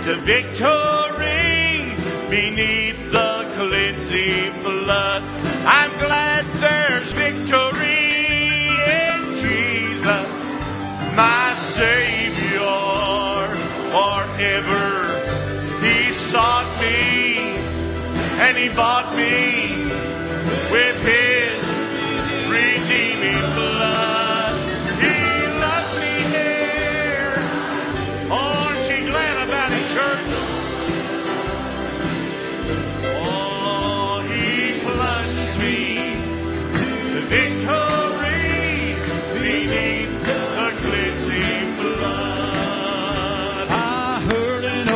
the victory beneath the cleansing blood. I'm glad there's victory in Jesus, my Savior, forever. He sought me and He bought me with His redeeming blood. He loves me here. Aren't you glad about it, church? Oh, He plunged me to the victory beneath the cleansing blood. I heard an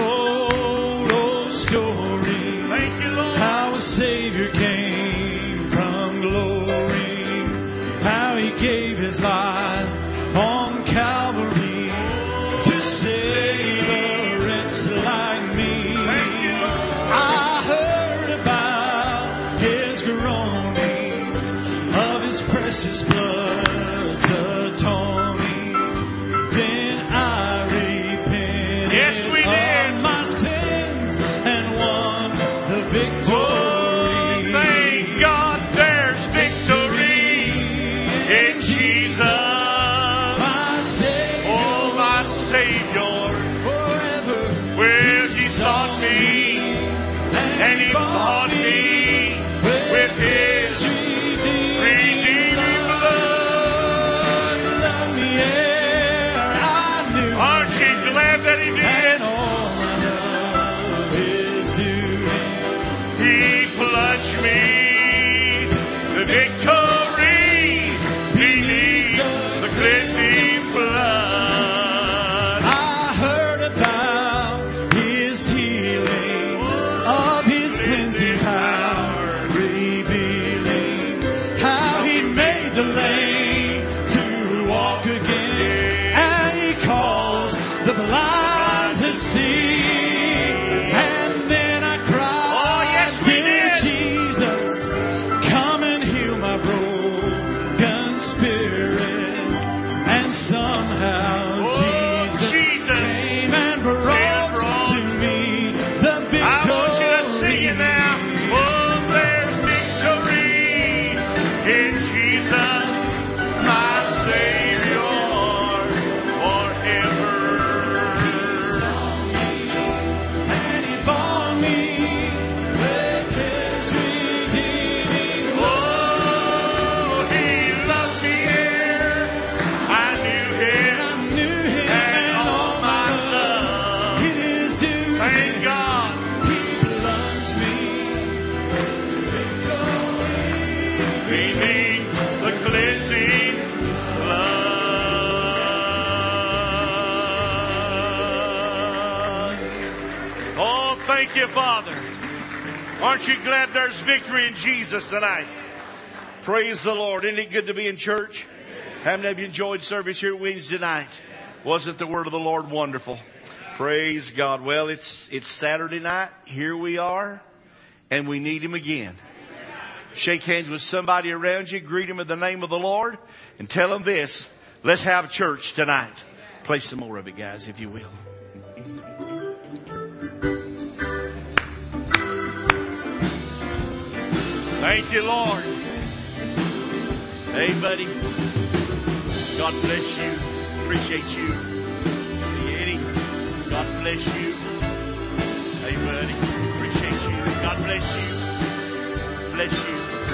old story. Thank you, Lord. How a Savior came from glory. How He gave His life on Calvary to save a wretch like me. Thank you, Lord. I heard about His groaning, of His precious blood's atoning. Then I repented Yes, we did. of my sins and won the victory. Oh, thank God there's victory in Jesus. My Savior Oh, my Savior. forever. Well, He sought me and He bought me with His redeeming blood. Love me ere I knew. Aren't you glad that He And did? all my love is due. He plunged me the victory beneath the cleansing blood. I heard about His healing, of His cleansing power, revealing how He made the lame to walk again, and He calls the blind to see. And then I cried, Oh, yes, we "Dear did." Jesus, come and heal my broken spirit." And somehow Oh, Jesus came and brought to me the victory. I want you to sing it now. Oh, there's victory in Jesus, my Savior, forever. And He bought me with His redeeming blood. Oh, He loved me here. I knew Him I knew Him and all my love. it is due. Thank God. He plunged me Beneath the cleansing blood. Oh, thank you, Father. Aren't you glad there's victory in Jesus tonight? Praise the Lord. Isn't it good to be in church? Haven't you enjoyed service here Wednesday night? Wasn't the word of the Lord wonderful? Praise God. Well, it's Saturday night. Here we are, and we need Him again. Shake hands with somebody around you, greet him in the name of the Lord, and tell them this: let's have church tonight. Play some more of it, guys, if you will. Thank you, Lord. Hey, buddy. God bless you. Appreciate you. Hey, Eddie. God bless you. Hey, buddy. Appreciate you. God bless you. Bless you.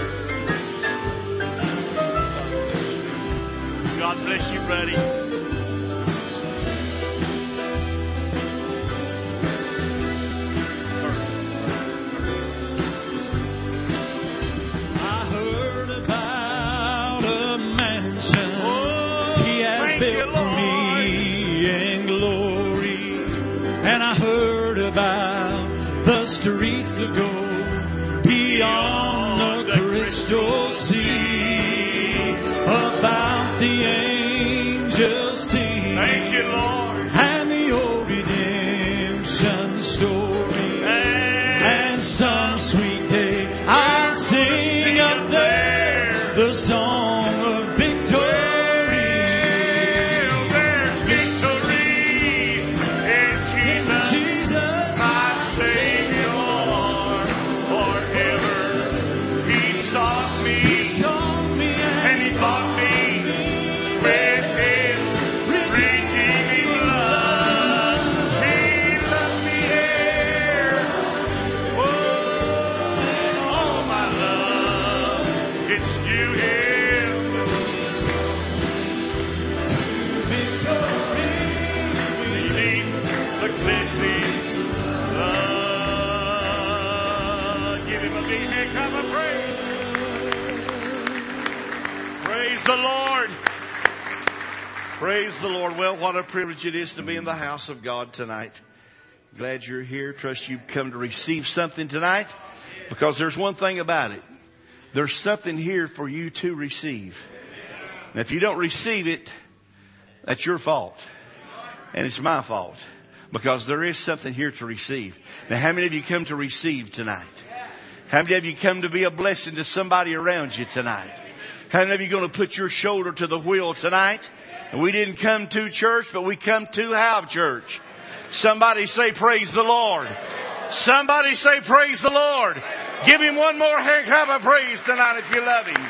God bless you, buddy. I heard about a mansion He has built for me in glory. And I heard about the streets of gold beyond the crystal sea, about the angels singing. Thank you, Lord. And the old redemption story. And some sweet day I'll sing up there the song of victory. There's victory in Jesus. Give him a big hand clap of praise. Praise the Lord. Praise the Lord. Well, what a privilege it is to be in the house of God tonight. Glad you're here. Trust you've come to receive something tonight, because there's one thing about it. There's something here for you to receive. And if you don't receive it, that's your fault. And it's my fault, because there is something here to receive. Now, how many of you come to receive tonight? How many of you come to be a blessing to somebody around you tonight? How many of you going to put your shoulder to the wheel tonight? And we didn't come to church, but we come to have church. Somebody say praise the Lord. Somebody say praise the Lord. Give him one more hand clap of praise tonight if you love him.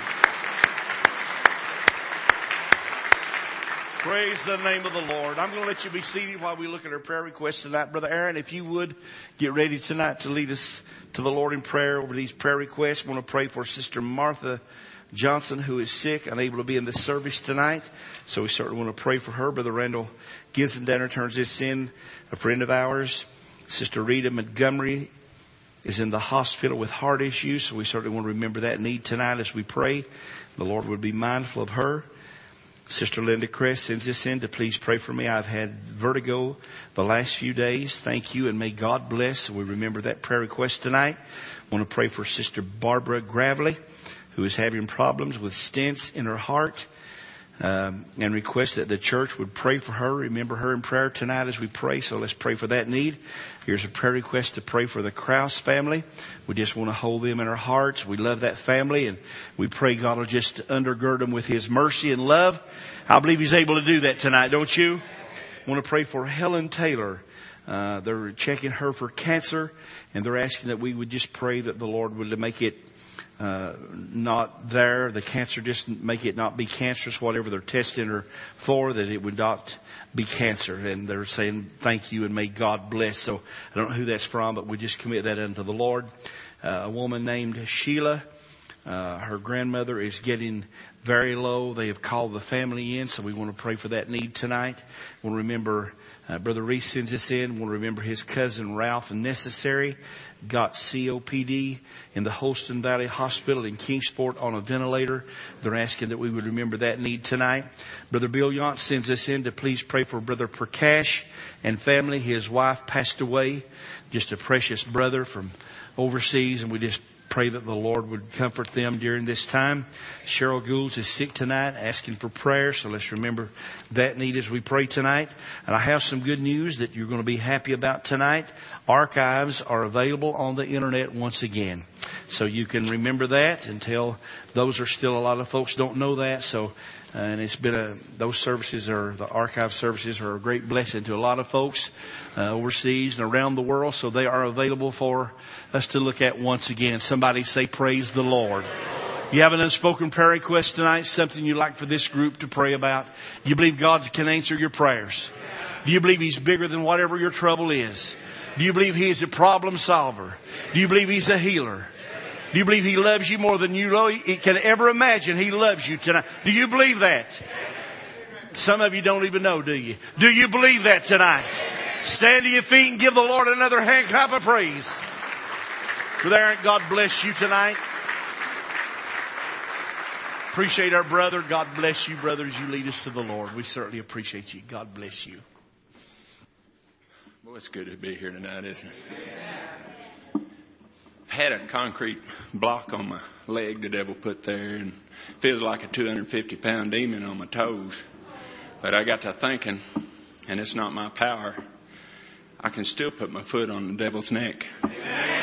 Praise the name of the Lord. I'm going to let you be seated while we look at our prayer requests tonight. Brother Aaron, if you would get ready tonight to lead us to the Lord in prayer over these prayer requests. I want to pray for Sister Martha Johnson, who is sick, unable to be in the service tonight. So we certainly want to pray for her. Brother Randall Gissendanner turns this in, a friend of ours. Sister Rita Montgomery is in the hospital with heart issues. So we certainly want to remember that need tonight as we pray. The Lord would be mindful of her. Sister Linda Crest sends this in to please pray for me. I've had vertigo the last few days. Thank you, and may God bless. So we remember that prayer request tonight. I want to pray for Sister Barbara Gravely, who is having problems with stents in her heart, and request that the church would pray for her. Remember her in prayer tonight as we pray. So let's pray for that need. Here's a prayer request to pray for the Krause family. We just want to hold them in our hearts. We love that family, and we pray God will just undergird them with his mercy and love. I believe he's able to do that tonight, don't you? I want to pray for Helen Taylor. They're checking her for cancer, and they're asking that we would just pray that the Lord would make it not there, the cancer, just make it not be cancerous, whatever they're testing her for, that it would not be cancer. And they're saying thank you and may God bless. So I don't know who that's from, but we just commit that unto the Lord. A woman named Sheila, her grandmother is getting very low. They have called the family in, so we want to pray for that need tonight. We'll remember Brother Reese sends this in. We'll remember his cousin Ralph Necessary got COPD in the Holston Valley Hospital in Kingsport on a ventilator. They're asking that we would remember that need tonight. Brother Bill Yant sends us in to please pray for Brother Prakash and family. His wife passed away, just a precious brother from overseas, and we just pray that the Lord would comfort them during this time. Cheryl Goulds is sick tonight, asking for prayer, so let's remember that need as we pray tonight. And I have some good news that you're going to be happy about tonight. Archives are available on the internet once again, so you can remember that until those are still, a lot of folks don't know that. So and it's been those services, are the archive services, are a great blessing to a lot of folks overseas and around the world. So they are available for us to look at once again. Somebody say praise the Lord. You have an unspoken prayer request tonight, something you'd like for this group to pray about. You believe God can answer your prayers? Do you believe he's bigger than whatever your trouble is? Do you believe he is a problem solver? Do you believe he's a healer? Do you believe he loves you more than you can ever imagine? He loves you tonight. Do you believe that? Some of you don't even know, do you? Do you believe that tonight? Stand to your feet and give the Lord another hand clap of praise. Brother Aaron, God bless you tonight. Appreciate our brother. God bless you, brother, as you lead us to the Lord. We certainly appreciate you. God bless you. Well, it's good to be here tonight, isn't it? I've had a concrete block on my leg the devil put there, and feels like a 250-pound demon on my toes. But I got to thinking, and it's not my power, I can still put my foot on the devil's neck. It's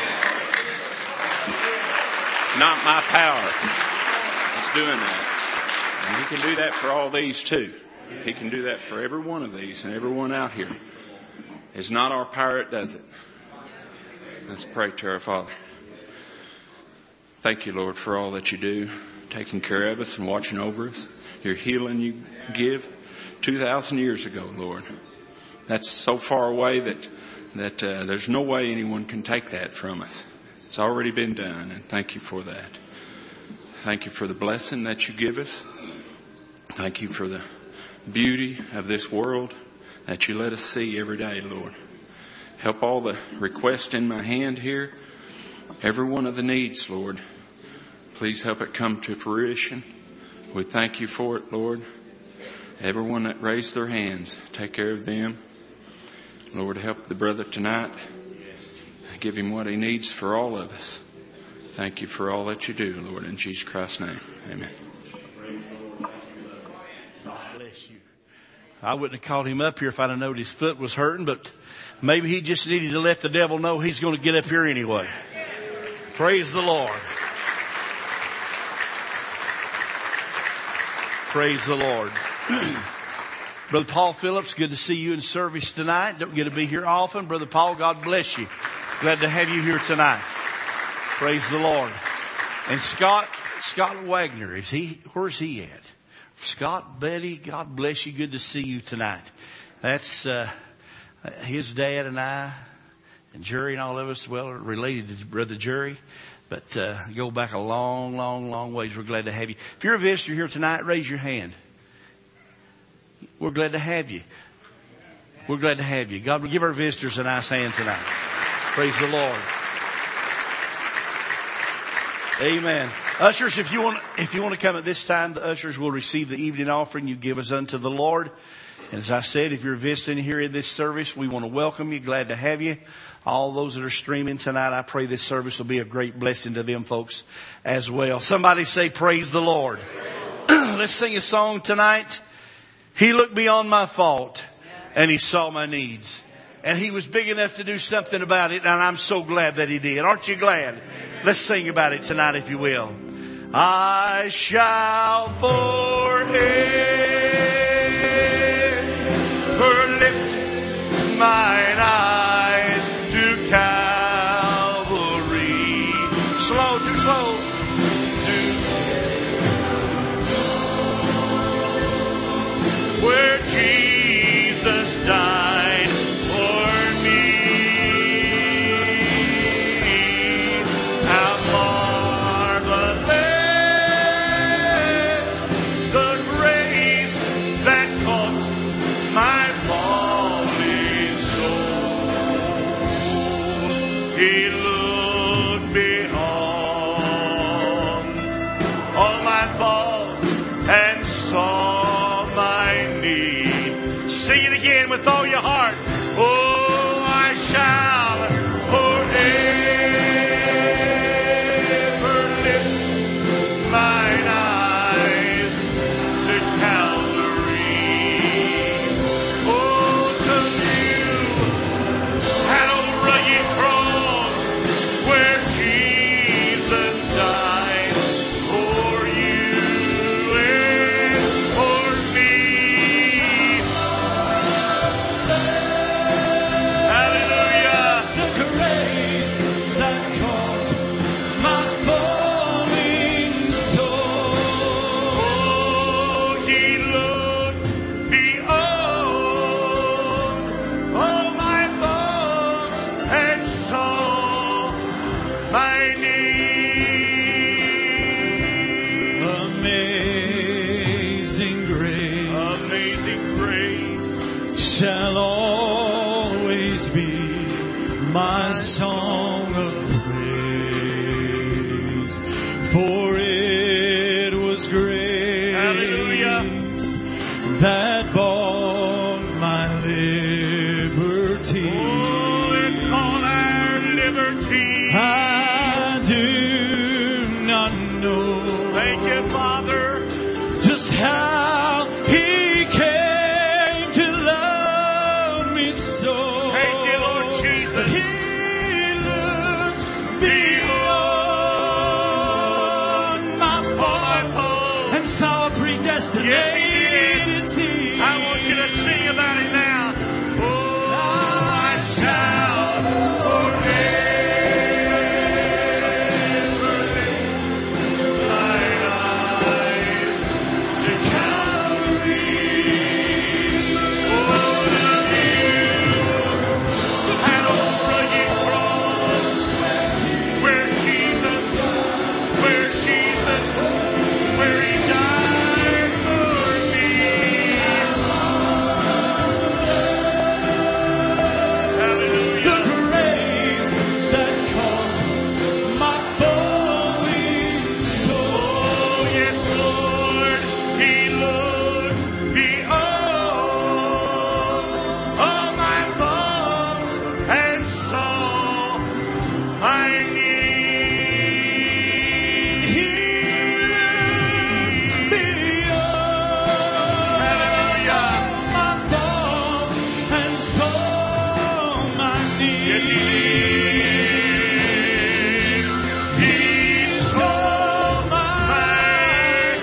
not my power. It's doing that. And he can do that for all these too. He can do that for every one of these and everyone out here. It's not our power that does it. Let's pray to our Father. Thank you, Lord, for all that you do, taking care of us and watching over us. Your healing you give 2,000 years ago, Lord. That's so far away that there's no way anyone can take that from us. It's already been done, and thank you for that. Thank you for the blessing that you give us. Thank you for the beauty of this world that you let us see every day, Lord. Help all the requests in my hand here. Every one of the needs, Lord. Please help it come to fruition. We thank you for it, Lord. Everyone that raised their hands, take care of them. Lord, help the brother tonight. Give him what he needs for all of us. Thank you for all that you do, Lord, in Jesus Christ's name. Amen. God bless you. I wouldn't have called him up here if I'd have known his foot was hurting, but maybe he just needed to let the devil know he's going to get up here anyway. Praise the Lord. Praise the Lord. Brother Paul Phillips, good to see you in service tonight. Don't get to be here often. Brother Paul, God bless you. Glad to have you here tonight. Praise the Lord. And Scott Wagner, where's he at? Scott, Betty, God bless you. Good to see you tonight. That's his dad and I and Jerry and all of us, well, related to Brother Jerry. But go back a long, long, long ways. We're glad to have you. If you're a visitor here tonight, raise your hand. We're glad to have you. We're glad to have you. God will give our visitors a nice hand tonight. Praise the Lord. Amen. Ushers, if you want to come at this time, the ushers will receive the evening offering you give us unto the Lord. And as I said, if you're visiting here in this service, we want to welcome you. Glad to have you. All those that are streaming tonight, I pray this service will be a great blessing to them folks as well. Somebody say, praise the Lord. Let's sing a song tonight. He looked beyond my fault and he saw my needs. And he was big enough to do something about it. And I'm so glad that he did. Aren't you glad? Let's sing about it tonight, if you will. I shall forever lift mine eyes to Calvary. Slow, too slow. Where Jesus died for me. How marvelous the grace that caught my falling soul. He looked beyond all my faults and saw my need. Sing it again with all your heart. Oh, I shall forever lift mine eyes to Calvary. Oh, to view that old rugged cross where Jesus died for you and for me. Hallelujah. The grace that caught my falling soul. Oh, he looked beyond all my faults and saw my need. Amazing grace. Amazing grace. Shall always be my song of praise, for it was grace Hallelujah. that bought my liberty. Oh, it's all our liberty. I do not know Thank you, Father. just how He came to love me so. Thank you, Lord Jesus. He looked beyond my faults and saw a predestinated seed. I want you to sing about it now. Oh, I shall forever lift mine eyes to Calvary. Oh, to view that old rugged cross where Jesus, where He died for me. Yes, He did. He saw my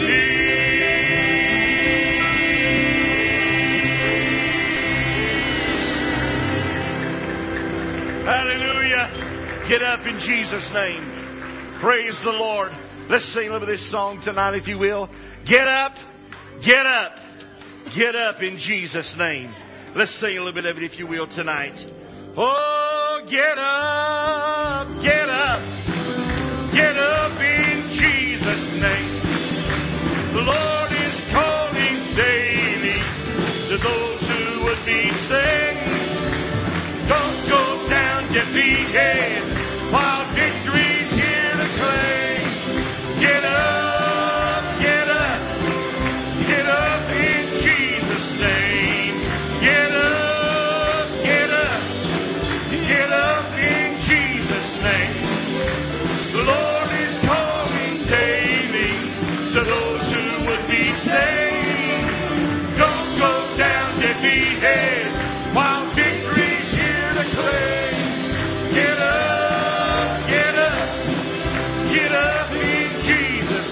need. Hallelujah. Get up in Jesus' name. Praise the Lord. Let's sing a little bit of this song tonight, if you will. Get up, get up, get up in Jesus' name. Let's sing a little bit of it, if you will, tonight. Oh, get up, get up, get up in Jesus' name. The Lord is calling daily to those who would be saved. Don't go down defeated while victory's here to claim. Get up, get up, get up in Jesus' name. Get up, get up, get up in Jesus' name. The Lord is calling daily to those who would be saved. Don't go down defeated while victory's here to claim. Get up, get up, get up in Jesus'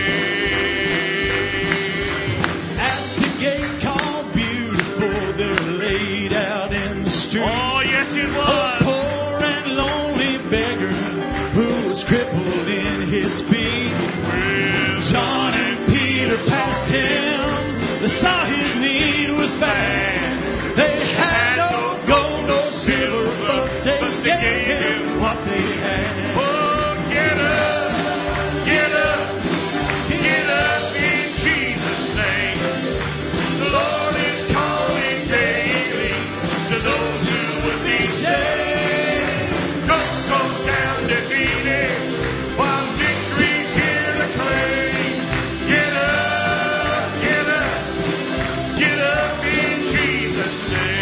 name. At the gate called Beautiful, they're laid out in the street. Oh, yes, it A was. poor and lonely beggar who was crippled in his feet. John and Peter passed him. They saw his need was bad. They had no gold or silver, but they gave him what they had. Oh, get up, get up, get up in Jesus' name. The Lord is calling daily to those who would be saved. Don't go down defeated while victory's here to claim. Get up, get up, get up in Jesus'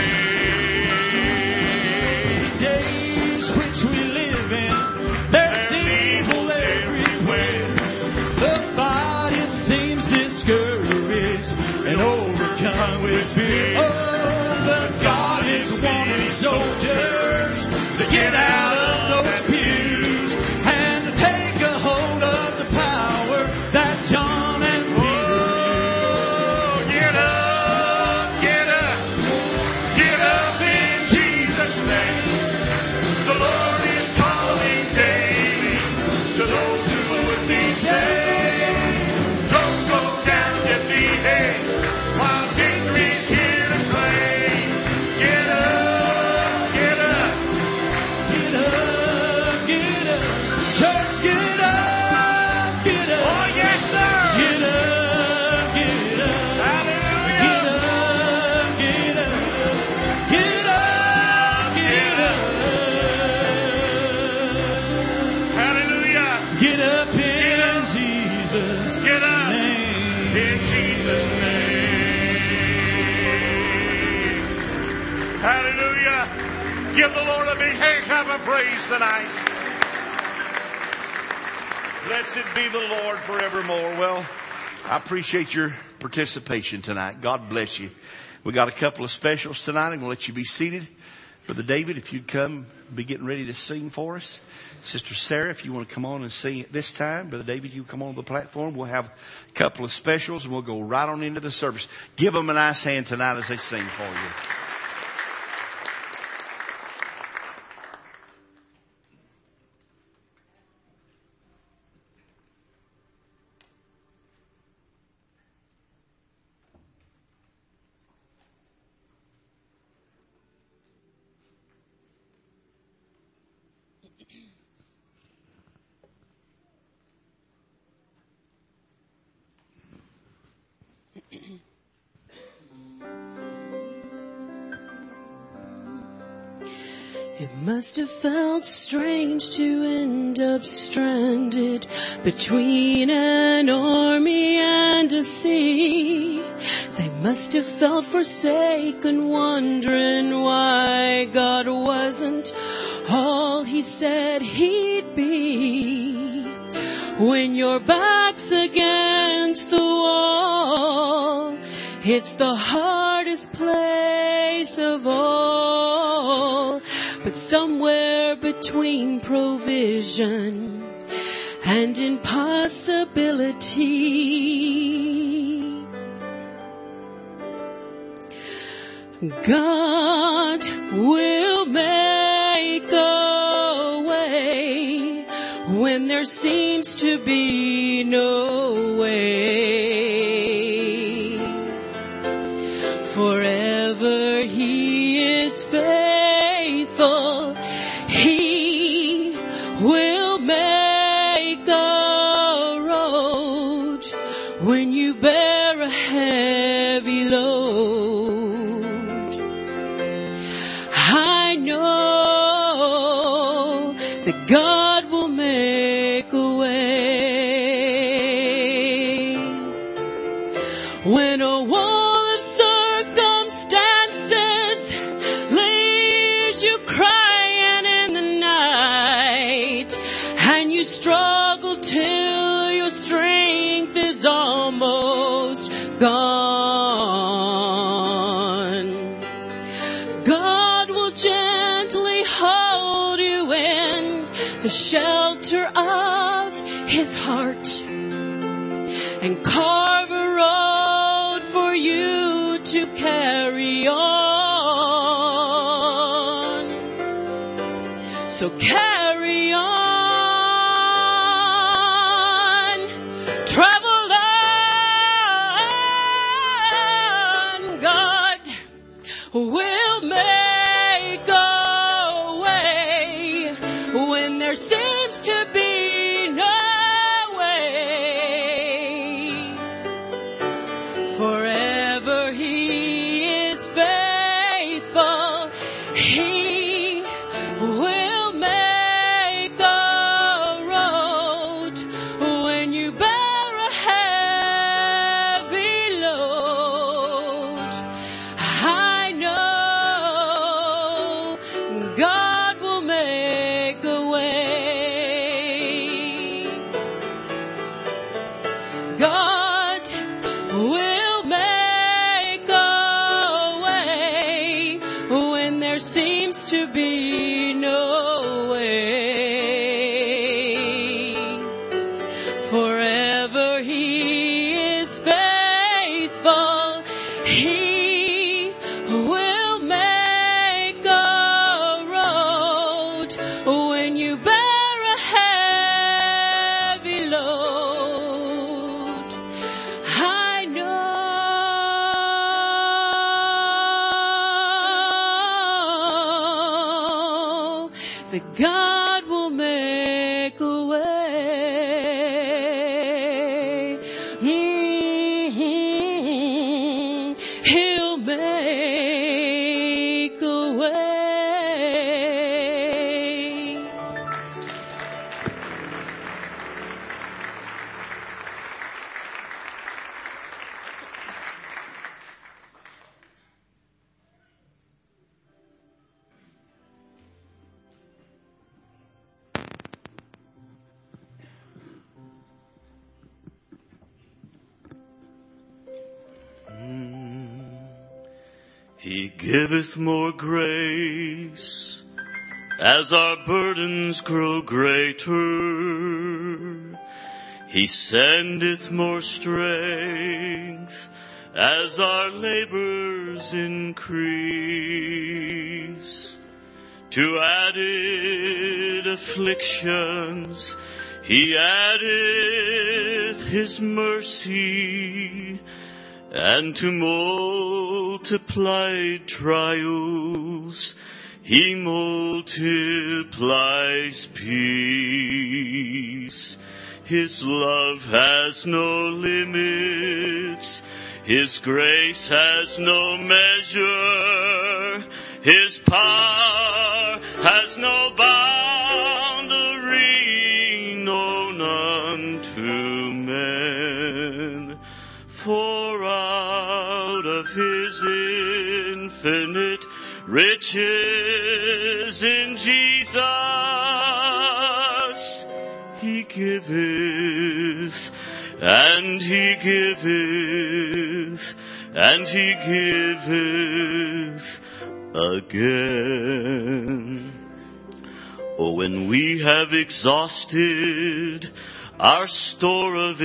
name. Days which we live in, there's evil everywhere. The body seems discouraged and overcome with fear. Oh, but God is wanting soldiers to get out of those pews and to take a hold of the power that John and Peter Oh, get up, get up, get up in Jesus' name. The Lord is calling daily to those who would be saved. Don't go down defeated while victory's here to claim. Get up, get up. Get up, get up. Church, get up, get up. Oh, yes, sir. Get up, get up. Hallelujah. Get up, get up. Get up, get up. Hallelujah. Get up in Jesus' Get up name. in Jesus' name. Hallelujah. Give the Lord a big hand clap of praise tonight. Blessed be the Lord forevermore. Well, I appreciate your participation tonight. God bless you. We got a couple of specials tonight. I'm going to let you be seated. Brother David, if you'd come, be getting ready to sing for us. Sister Sarah, if you want to come on and sing at this time. Brother David, you come on the platform. We'll have a couple of specials and we'll go right on into the service. Give them a nice hand tonight as they sing for you. It must have felt strange to end up stranded between an army and a sea. They must have felt forsaken, wondering why God wasn't all He said He'd be. When your back's against the wall, It's the hardest place of all, but somewhere between provision and impossibility, God will make a way when there seems to be no way. Forever He is faithful. He will make a road when you bear a heavy load. I know that God will make a way when a wall of circumstances leaves you crying in the night, and you struggle till your strength is almost gone. God will gently hold you in the shelter of His heart and carve a road for you to carry on. So carry on, travel on. God will make a way when there seems to be no way. Forever He is faithful. He will make a road when you bear a heavy load. I know God will make a way. God will make a way when there seems to be no way. Forever He is faithful. He will make a road when you bear a heavy load. I know that God will make a way. He'll make a way. He giveth more grace as our burdens grow greater. He sendeth more strength as our labors increase. To added afflictions He addeth His mercy, and to multiplied trials He multiplies peace. His love has no limits. His grace has no measure. His power has no boundary, no, none to men. For out of His infinite riches in Jesus He giveth, and He giveth, and he giveth again. Oh, when we have exhausted our store of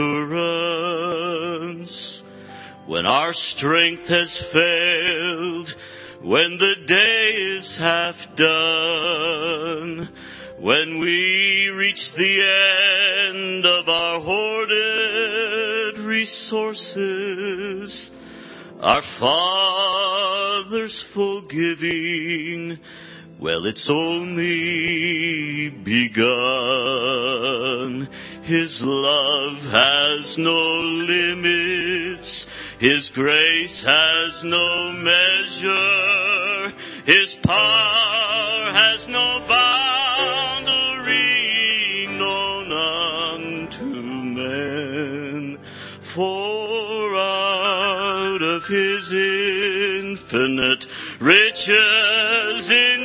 endurance, when our strength has failed, when the day is half done, when we reach the end of our hoarded resources, our Father's full giving, well, it's only begun. His love has no limits. His grace has no measure. His power has no boundary known unto men. For out of his infinite riches in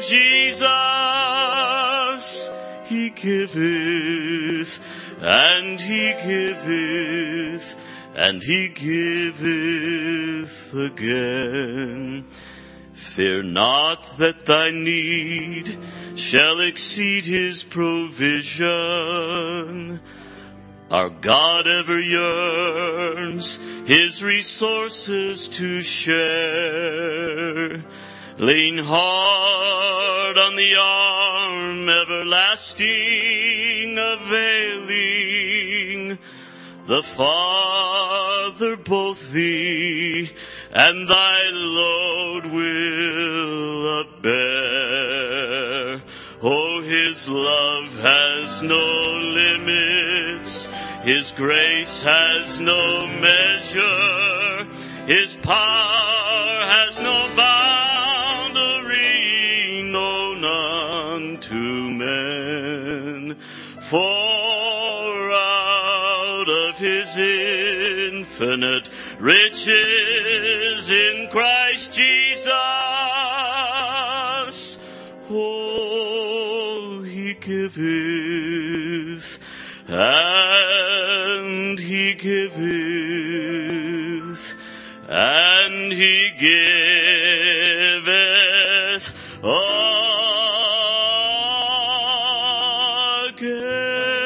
Jesus, he giveth, and he giveth, and he giveth again. Fear not that thy need shall exceed his provision. Our God ever yearns his resources to share. Lean hard on the arm everlasting, availing. The Father both thee and thy load will upbear. Oh, his love has no limits. His grace has no measure. His power has no boundary known unto men. For out of his infinite riches in Christ Jesus, oh, he giveth, and he giveth, and he giveth again.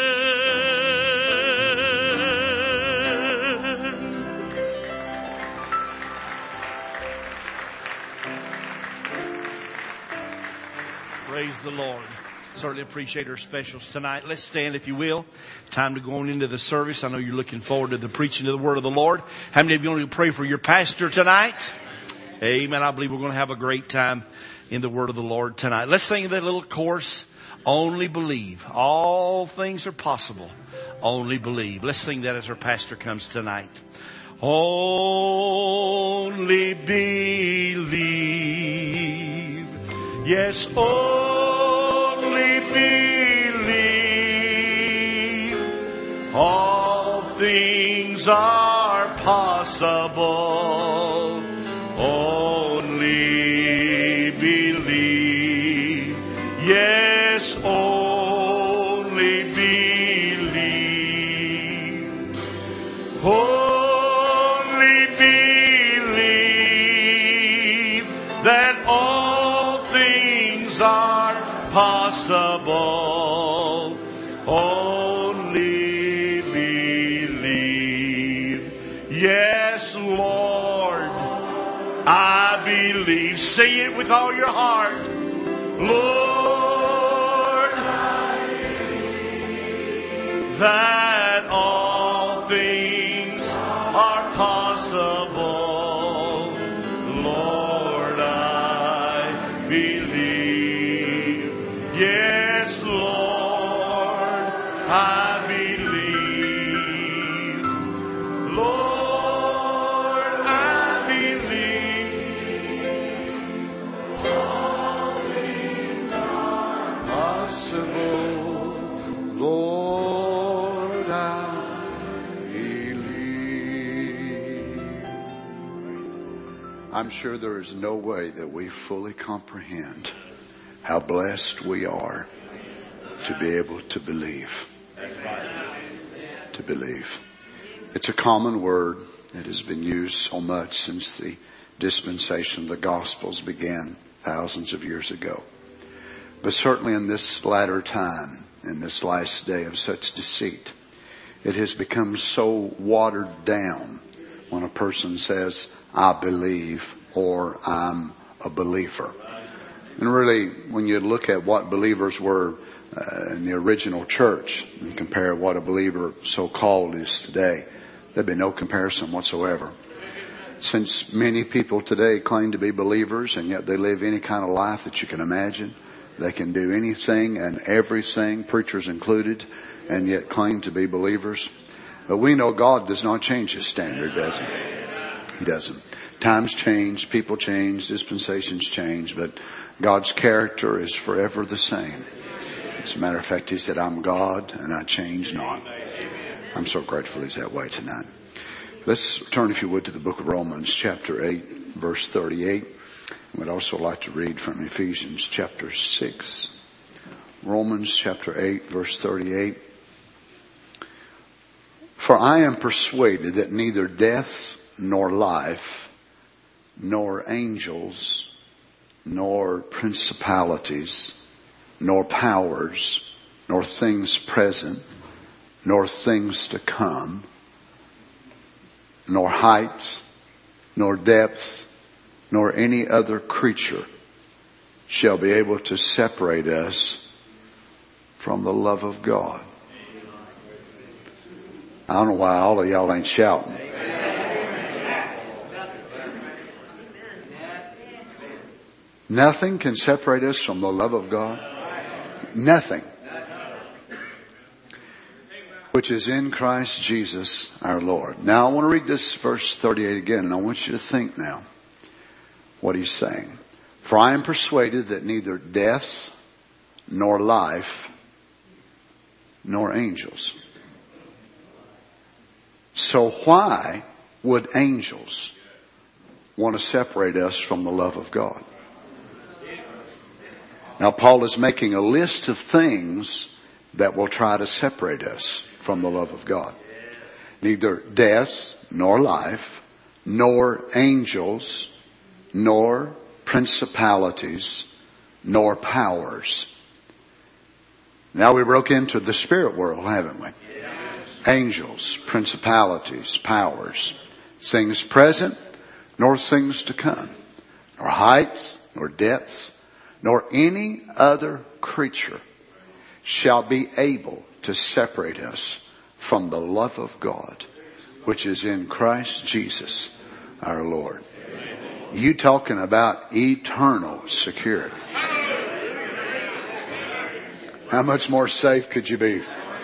Praise the Lord. Certainly appreciate our specials tonight. Let's stand, if you will. Time to go on into the service. I know you're looking forward to the preaching of the Word of the Lord. How many of you want to pray for your pastor tonight? Amen. I believe we're going to have a great time in the Word of the Lord tonight. Let's sing that little chorus. Only believe. All things are possible. Only believe. Let's sing that as our pastor comes tonight. Only believe. Yes, only believe. All things are possible. Only believe. Yes, only believe. Only believe that all things are possible. Only believe. Yes, Lord, I believe. Say it with all your heart. Lord, I believe that all things are possible. Lord, I believe. Yes, Lord, I believe. Lord, I believe. All things are possible. Lord, I believe. I'm sure there is no way that we fully comprehend how blessed we are to be able to believe. To believe. It's a common word. It has been used so much since the dispensation of the Gospels began thousands of years ago. But certainly in this latter time, in this last day of such deceit, it has become so watered down when a person says, I believe, or I'm a believer. And really, when you look at what believers were in the original church and compare what a believer so-called is today, there'd be no comparison whatsoever. Since many people today claim to be believers and yet they live any kind of life that you can imagine, they can do anything and everything, preachers included, and yet claim to be believers. But we know God does not change His standard, does He? He doesn't. Times change, people change, dispensations change, but God's character is forever the same. As a matter of fact, He said, I'm God and I change not. I'm so grateful He's that way tonight. Let's turn, if you would, to the book of Romans, chapter 8, verse 38. We'd also like to read from Ephesians chapter 6. Romans chapter 8, verse 38. For I am persuaded that neither death nor life, nor angels, nor principalities, nor powers, nor things present, nor things to come, nor height, nor depth, nor any other creature shall be able to separate us from the love of God. I don't know why all of y'all ain't shouting. Nothing can separate us from the love of God. Nothing. Which is in Christ Jesus our Lord. Now I want to read this verse 38 again, and I want you to think now what he's saying. For I am persuaded that neither death nor life nor angels. So why would angels want to separate us from the love of God? Now Paul is making a list of things that will try to separate us from the love of God. Neither death nor life, nor angels, nor principalities, nor powers. Now we broke into the spirit world, haven't we? Angels, principalities, powers, things present, nor things to come, nor heights, nor depths, nor any other creature shall be able to separate us from the love of God, which is in Christ Jesus our Lord. You talking about eternal security. How much more safe could you be?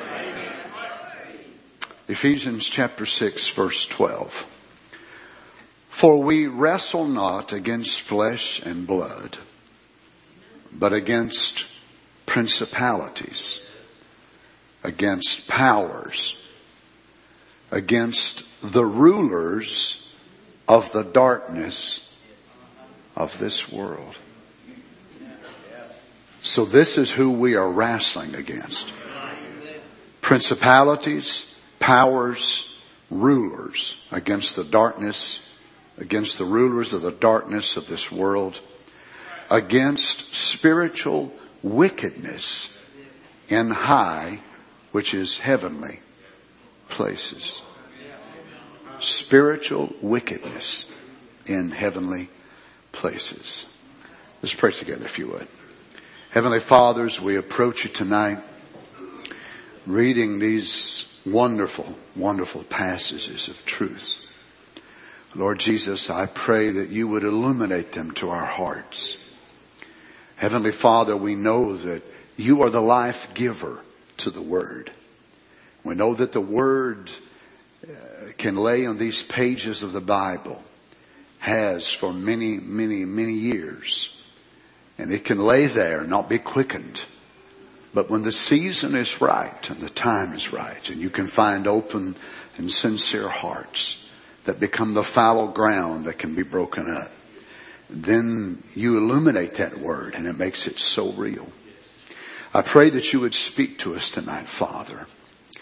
Ephesians chapter 6, verse 12. For we wrestle not against flesh and blood, but against principalities, against powers, against the rulers of the darkness of this world. So this is who we are wrestling against. Principalities, powers, rulers, against the darkness, against the rulers of the darkness of this world, against spiritual wickedness in high, which is heavenly places. Spiritual wickedness in heavenly places. Let's pray together if you would. Heavenly Father, as we approach you tonight, reading these wonderful, wonderful passages of truth. Lord Jesus, I pray that you would illuminate them to our hearts. Heavenly Father, we know that you are the life giver to the Word. We know that the Word can lay on these pages of the Bible, has for many, many, many years. And it can lay there and not be quickened. But when the season is right and the time is right, and you can find open and sincere hearts that become the fallow ground that can be broken up, then you illuminate that word and it makes it so real. I pray that you would speak to us tonight, Father.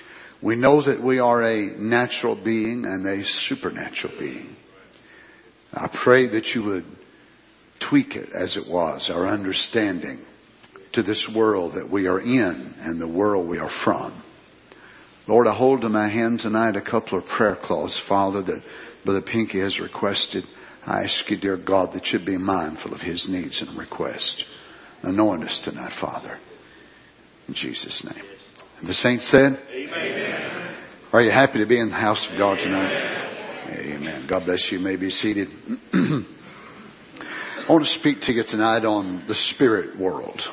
We know that we are a natural being and a supernatural being. I pray that you would tweak it as it was, our understanding to this world that we are in and the world we are from. Lord, I hold in my hand tonight a couple of prayer cloths, Father, that Brother Pinky has requested. I ask you, dear God, that you be mindful of his needs and requests. Anoint us tonight, Father. In Jesus' name. And the saints said? Amen. Are you happy to be in the house of God tonight? Amen. God bless you. You may be seated. I want to speak to you tonight on the spirit world.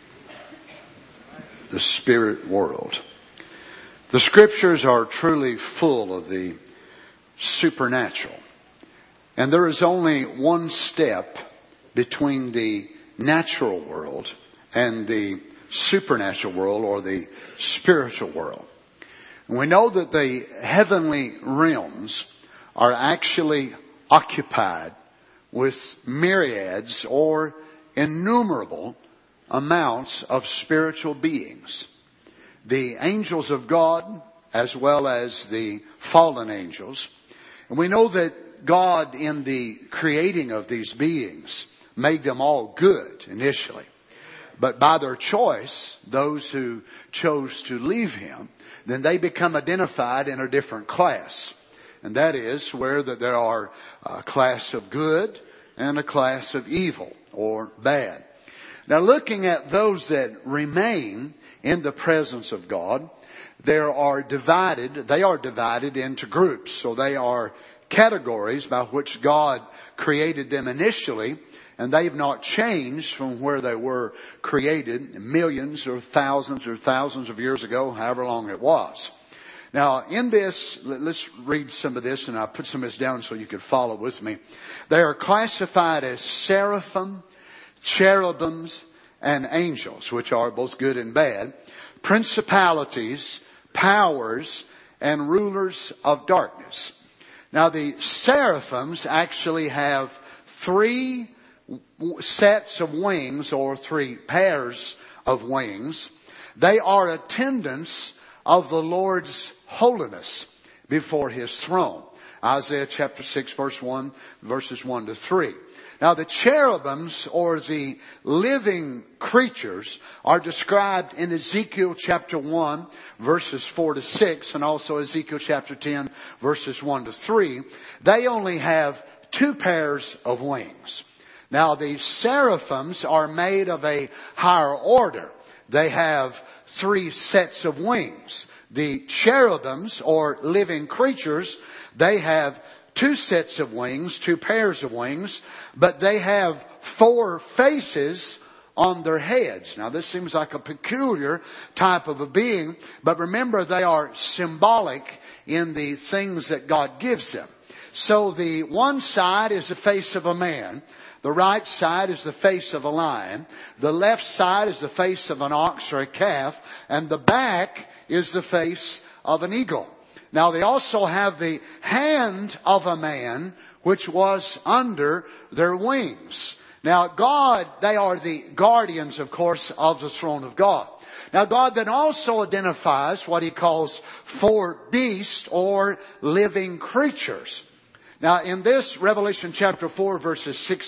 The spirit world. The scriptures are truly full of the supernatural. And there is only one step between the natural world and the supernatural world or the spiritual world. And we know that the heavenly realms are actually occupied with myriads or innumerable amounts of spiritual beings. The angels of God as well as the fallen angels. And we know that God in the creating of these beings made them all good initially. But by their choice, those who chose to leave Him, then they become identified in a different class. And that is where that there are a class of good and a class of evil or bad. Now looking at those that remain in the presence of God, they are divided into groups. So they are categories by which God created them initially, and they've not changed from where they were created millions or thousands of years ago, however long it was. Now in this, let's read some of this, and I put some of this down so you can follow with me. They are classified as seraphim, cherubims, and angels, which are both good and bad, principalities, powers, and rulers of darkness. Now the seraphims actually have 3 sets of wings or 3 pairs of wings. They are attendants of the Lord's holiness before His throne. Isaiah chapter 6 verses 1 to 3. Now the cherubims or the living creatures are described in Ezekiel chapter 1 verses 4 to 6 and also Ezekiel chapter 10 verses 1 to 3. They only have 2 pairs of wings. Now the seraphims are made of a higher order. They have 3 sets of wings. The cherubims or living creatures, they have 2 sets of wings, 2 pairs of wings, but they have 4 faces on their heads. Now this seems like a peculiar type of a being, but remember they are symbolic in the things that God gives them. So the one side is the face of a man. The right side is the face of a lion. The left side is the face of an ox or a calf. And the back is the face of an eagle. Now they also have the hand of a man which was under their wings. Now God, they are the guardians, of course, of the throne of God. Now God then also identifies what He calls 4 beasts or living creatures. Now in this Revelation chapter 4 verses 6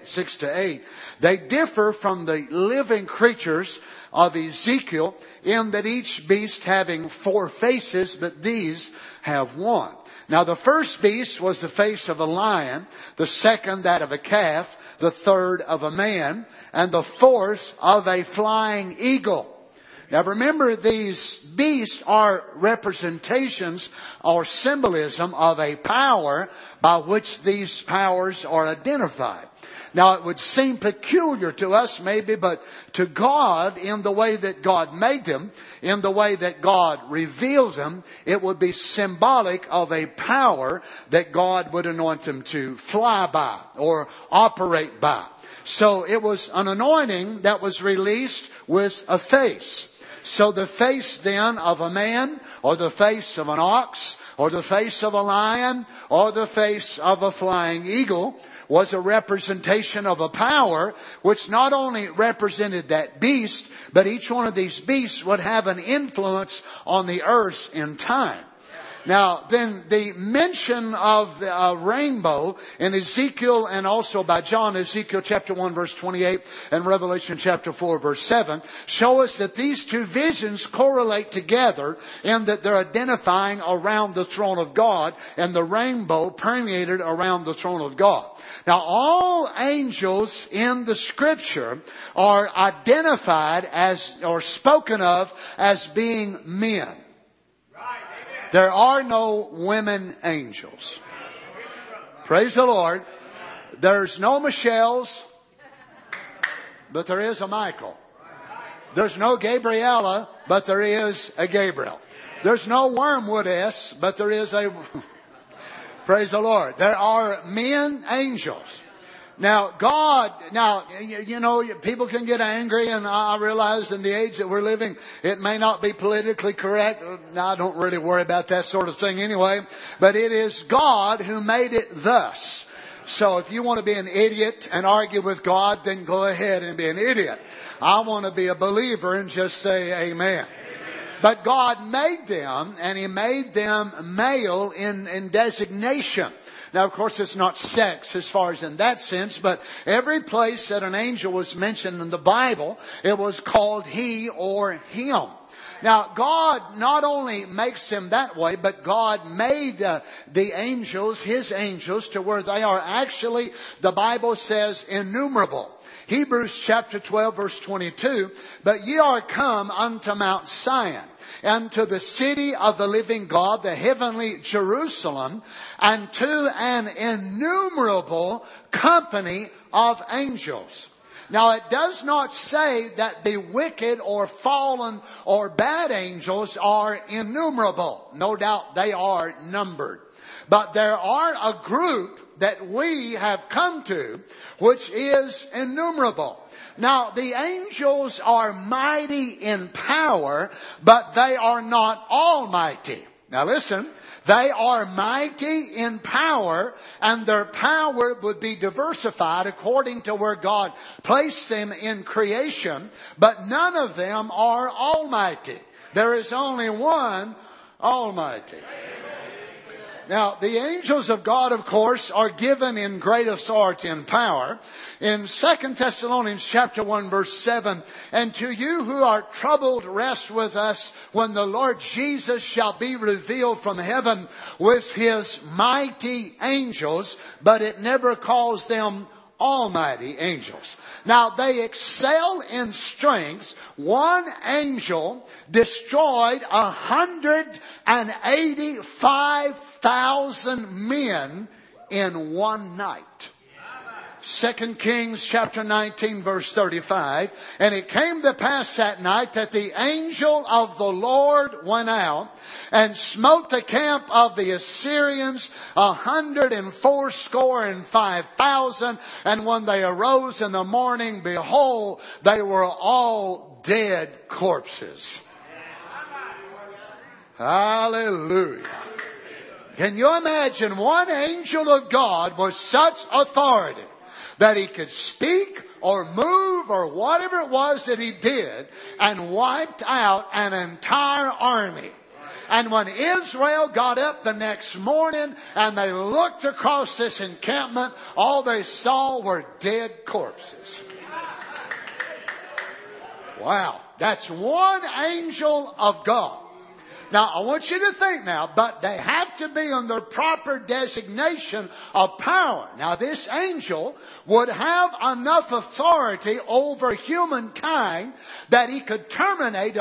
to 8, they differ from the living creatures of Ezekiel in that each beast having 4 faces, but these have 1. Now the first beast was the face of a lion, the second that of a calf, the third of a man, and the 4th of a flying eagle. Now remember, these beasts are representations or symbolism of a power by which these powers are identified. Now it would seem peculiar to us maybe, but to God, in the way that God made them, in the way that God reveals them, it would be symbolic of a power that God would anoint them to fly by or operate by. So it was an anointing that was released with a face. So the face then of a man or the face of an ox or the face of a lion, or the face of a flying eagle, was a representation of a power which not only represented that beast, but each one of these beasts would have an influence on the earth in time. Now, then the mention of the rainbow in Ezekiel and also by John, Ezekiel chapter 1 verse 28 and Revelation chapter 4 verse 7, show us that these two visions correlate together in that they're identifying around the throne of God, and the rainbow permeated around the throne of God. Now, all angels in the Scripture are identified as, or spoken of as being men. There are no women angels. Praise the Lord. There's no Michelles, but there is a Michael. There's no Gabriella, but there is a Gabriel. There's no Wormwoodess, but there is a... Praise the Lord. There are men angels. Now, God, you know, people can get angry, and I realize in the age that we're living, it may not be politically correct. I don't really worry about that sort of thing anyway. But it is God who made it thus. So if you want to be an idiot and argue with God, then go ahead and be an idiot. I want to be a believer and just say amen. But God made them, and He made them male in designation. Now, of course, it's not sex as far as in that sense, but every place that an angel was mentioned in the Bible, it was called he or him. Now, God not only makes them that way, but God made the angels, His angels, to where they are actually, the Bible says, innumerable. Hebrews chapter 12 verse 22, but ye are come unto Mount Zion, and to the city of the living God, the heavenly Jerusalem, and to an innumerable company of angels. Now, it does not say that the wicked or fallen or bad angels are innumerable. No doubt they are numbered. But there are a group that we have come to which is innumerable. Now, the angels are mighty in power, but they are not almighty. Now listen, they are mighty in power, and their power would be diversified according to where God placed them in creation, but none of them are almighty. There is only one Almighty. Now, the angels of God, of course, are given in great authority and power. In 2 Thessalonians chapter 1 verse 7, and to you who are troubled, rest with us when the Lord Jesus shall be revealed from heaven with His mighty angels, but it never calls them almighty angels. Now, they excel in strength. One angel destroyed 185,000 men in one night. 2 Kings chapter 19 verse 35. And it came to pass that night that the angel of the Lord went out and smote the camp of the Assyrians 185,000. And when they arose in the morning, behold, they were all dead corpses. Hallelujah. Can you imagine one angel of God with such authority that he could speak or move or whatever it was that he did and wiped out an entire army? And when Israel got up the next morning and they looked across this encampment, all they saw were dead corpses. Wow, that's one angel of God. Now, I want you to think now, but they have to be on their proper designation of power. Now, this angel would have enough authority over humankind that he could terminate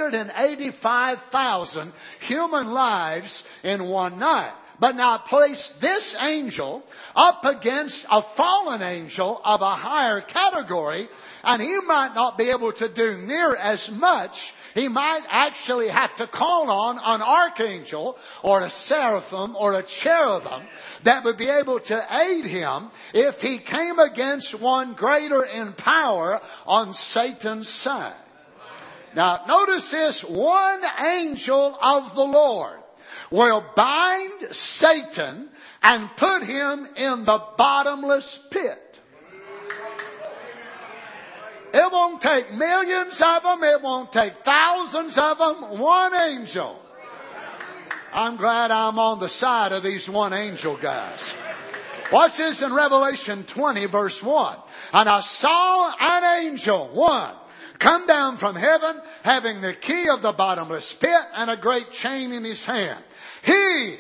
185,000 human lives in one night. But now place this angel up against a fallen angel of a higher category, and he might not be able to do near as much. He might actually have to call on an archangel or a seraphim or a cherubim that would be able to aid him if he came against one greater in power on Satan's side. Now, notice this, one angel of the Lord. will bind Satan and put him in the bottomless pit. It won't take millions of them. It won't take thousands of them. One angel. I'm glad I'm on the side of these one angel guys. Watch this in Revelation 20 verse 1. And I saw an angel, one, come down from heaven, having the key of the bottomless pit and a great chain in his hand. He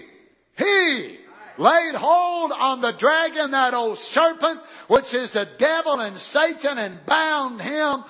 laid hold on the dragon, that old serpent, which is the devil and Satan, and bound him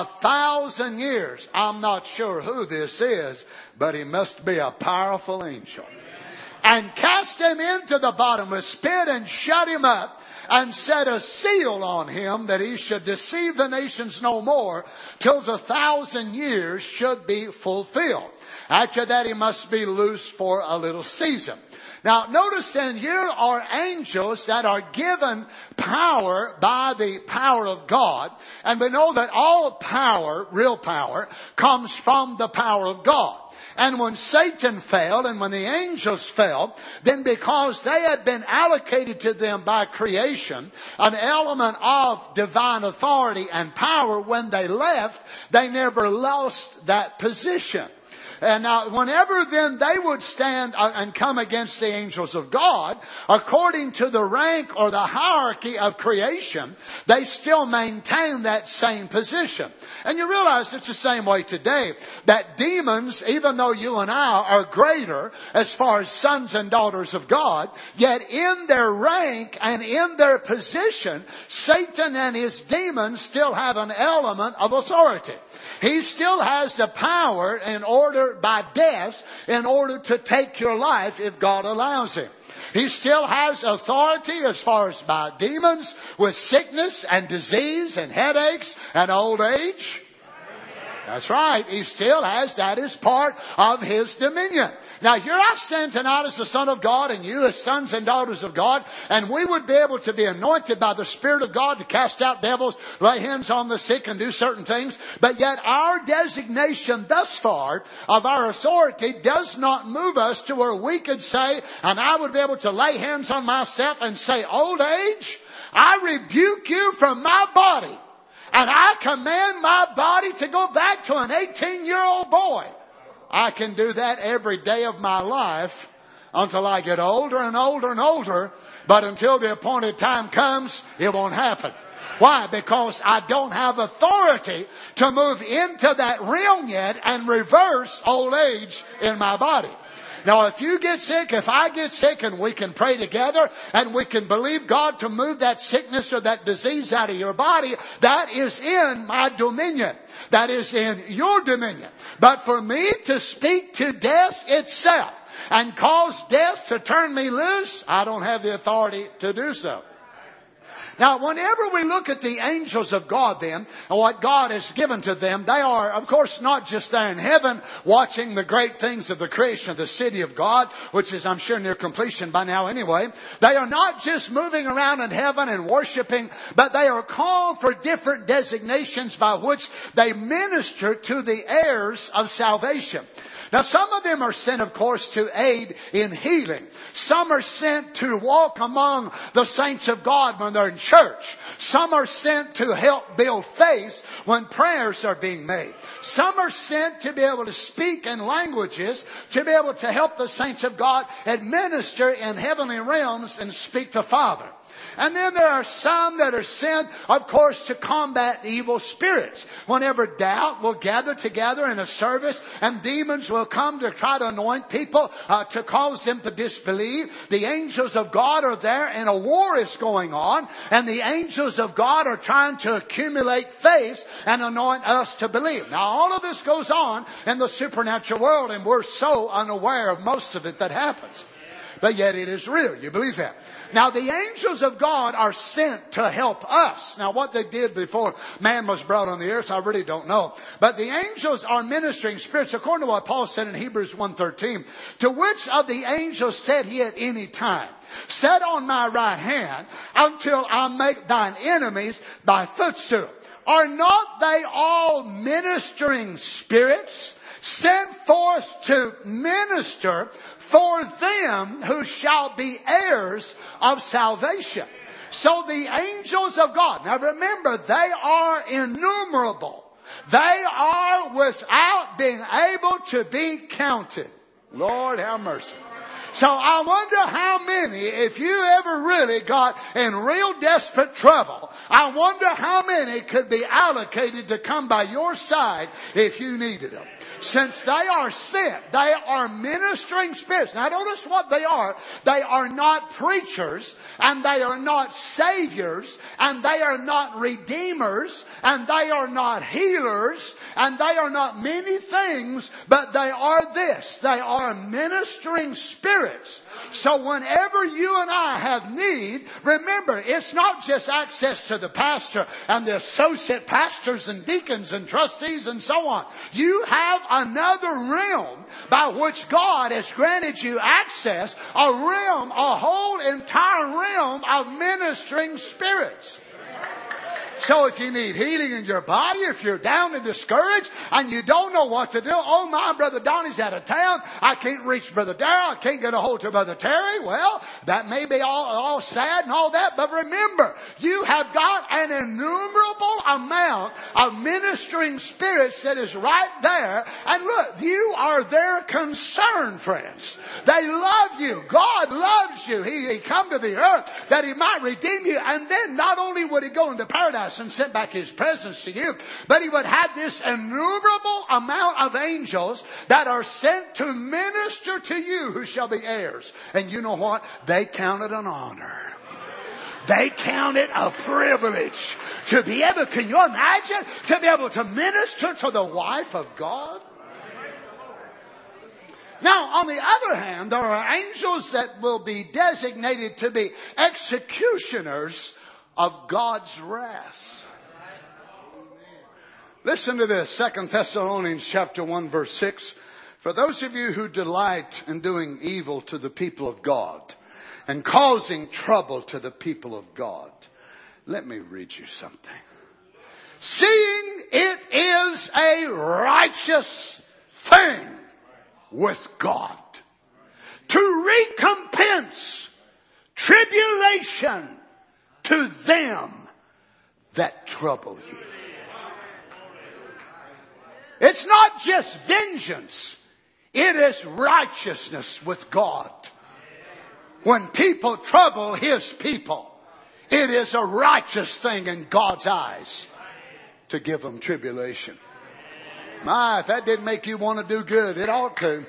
1,000 years. I'm not sure who this is, but he must be a powerful angel. And cast him into the bottomless pit and shut him up, and set a seal on him, that he should deceive the nations no more till the 1,000 years should be fulfilled. After that he must be loosed for a little season. Now notice then, here are angels that are given power by the power of God. And we know that all power, real power, comes from the power of God. And when Satan fell and when the angels fell, then because they had been allocated to them by creation an element of divine authority and power, when they left, they never lost that position. And now, whenever then they would stand and come against the angels of God, according to the rank or the hierarchy of creation, they still maintain that same position. And you realize it's the same way today, that demons, even though you and I are greater as far as sons and daughters of God, yet in their rank and in their position, Satan and his demons still have an element of authority. He still has the power by death in order to take your life if God allows him. He still has authority as far as by demons with sickness and disease and headaches and old age. That's right. He still has that as part of his dominion. Now here I stand tonight as the Son of God, and you as sons and daughters of God, and we would be able to be anointed by the Spirit of God to cast out devils, lay hands on the sick, and do certain things. But yet our designation thus far of our authority does not move us to where we could say, and I would be able to lay hands on myself and say, old age, I rebuke you from my body. And I command my body to go back to an 18-year-old boy. I can do that every day of my life until I get older and older and older. But until the appointed time comes, it won't happen. Why? Because I don't have authority to move into that realm yet and reverse old age in my body. Now, if you get sick, if I get sick, and we can pray together and we can believe God to move that sickness or that disease out of your body, that is in my dominion. That is in your dominion. But for me to speak to death itself and cause death to turn me loose, I don't have the authority to do so. Now, whenever we look at the angels of God then, and what God has given to them, they are, of course, not just there in heaven watching the great things of the creation of the city of God, which is, I'm sure, near completion by now anyway. They are not just moving around in heaven and worshiping, but they are called for different designations by which they minister to the heirs of salvation. Now, some of them are sent, of course, to aid in healing. Some are sent to walk among the saints of God when they're in church. Some are sent to help build faith when prayers are being made. Some are sent to be able to speak in languages, to be able to help the saints of God administer in heavenly realms and speak to Father. And then there are some that are sent, of course, to combat evil spirits. Whenever doubt will gather together in a service and demons will come to try to anoint people to cause them to disbelieve, the angels of God are there and a war is going on, and the angels of God are trying to accumulate faith and anoint us to believe. Now, all of this goes on in the supernatural world, and we're so unaware of most of it that happens. But yet it is real. You believe that? Now, the angels of God are sent to help us. Now, what they did before man was brought on the earth, I really don't know. But the angels are ministering spirits, according to what Paul said in Hebrews 1:13. To which of the angels said he at any time, "Set on my right hand until I make thine enemies thy footstool"? Are not they all ministering spirits sent forth to minister for them who shall be heirs of salvation. So the angels of God, now remember, they are innumerable. They are without being able to be counted. Lord have mercy. So I wonder how many, if you ever really got in real desperate trouble, I wonder how many could be allocated to come by your side if you needed them. Since they are sent, they are ministering spirits. Now notice what they are. They are not preachers, and they are not saviors, and they are not redeemers, and they are not healers, and they are not many things, but they are this. They are ministering spirits. So whenever you and I have need, remember, it's not just access to the pastor and the associate pastors and deacons and trustees and so on. You have another realm by which God has granted you access, a realm, a whole entire realm of ministering spirits. So if you need healing in your body, if you're down and discouraged and you don't know what to do, oh my, Brother Donnie's out of town, I can't reach Brother Darrell, I can't get a hold to Brother Terry. Well, that may be all sad and all that, but remember, you have got an innumerable amount of ministering spirits that is right there. And look, you are their concern, friends. They love you. God loves you. He come to the earth that He might redeem you. And then not only would He go into paradise and send back His presence to you, but He would have this innumerable amount of angels that are sent to minister to you who shall be heirs. And you know what? They count it an honor. They count it a privilege to be able, can you imagine, to be able to minister to the wife of God? Now, on the other hand, there are angels that will be designated to be executioners of God's wrath. Listen to this, 2 Thessalonians chapter 1 verse 6. For those of you who delight in doing evil to the people of God and causing trouble to the people of God, let me read you something. Seeing it is a righteous thing with God to recompense tribulation to them that trouble you. It's not just vengeance. It is righteousness with God. When people trouble His people, it is a righteous thing in God's eyes to give them tribulation. My, if that didn't make you want to do good, it ought to.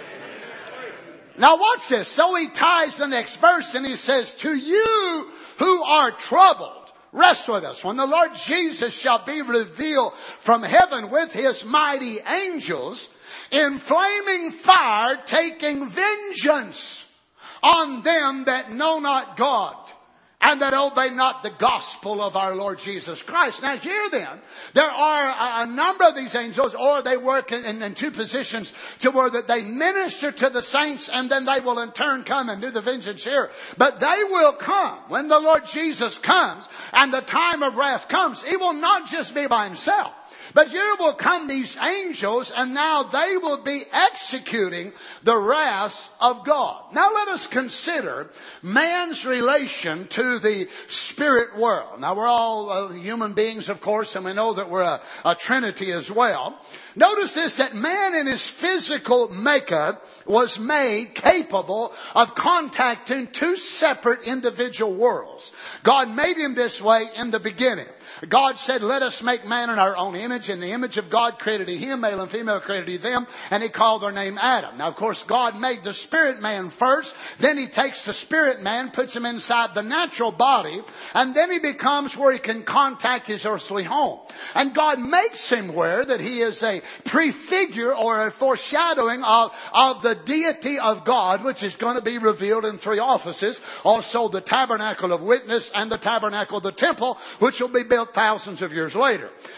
Now watch this. So he ties the next verse and he says, to you who are troubled, rest with us. When the Lord Jesus shall be revealed from heaven with His mighty angels in flaming fire, taking vengeance on them that know not God and that obey not the gospel of our Lord Jesus Christ. Now here then, there are a number of these angels, or they work in two positions to where that they minister to the saints and then they will in turn come and do the vengeance here. But they will come when the Lord Jesus comes and the time of wrath comes. He will not just be by Himself. But here will come these angels, and now they will be executing the wrath of God. Now let us consider man's relation to the spirit world. Now we're all human beings, of course, and we know that we're a trinity as well. Notice this, that man in his physical makeup was made capable of contacting two separate individual worlds. God made him this way in the beginning. God said, let us make man in our own image. In the image of God created He him, male and female created He them, and He called their name Adam. Now, of course, God made the spirit man first. Then He takes the spirit man, puts him inside the natural body, and then he becomes where he can contact his earthly home. And God makes him where that he is a prefigure or a foreshadowing of the deity of God, which is going to be revealed in three offices. Also the tabernacle of witness and the tabernacle of the temple, which will be built thousands of years later. Now watch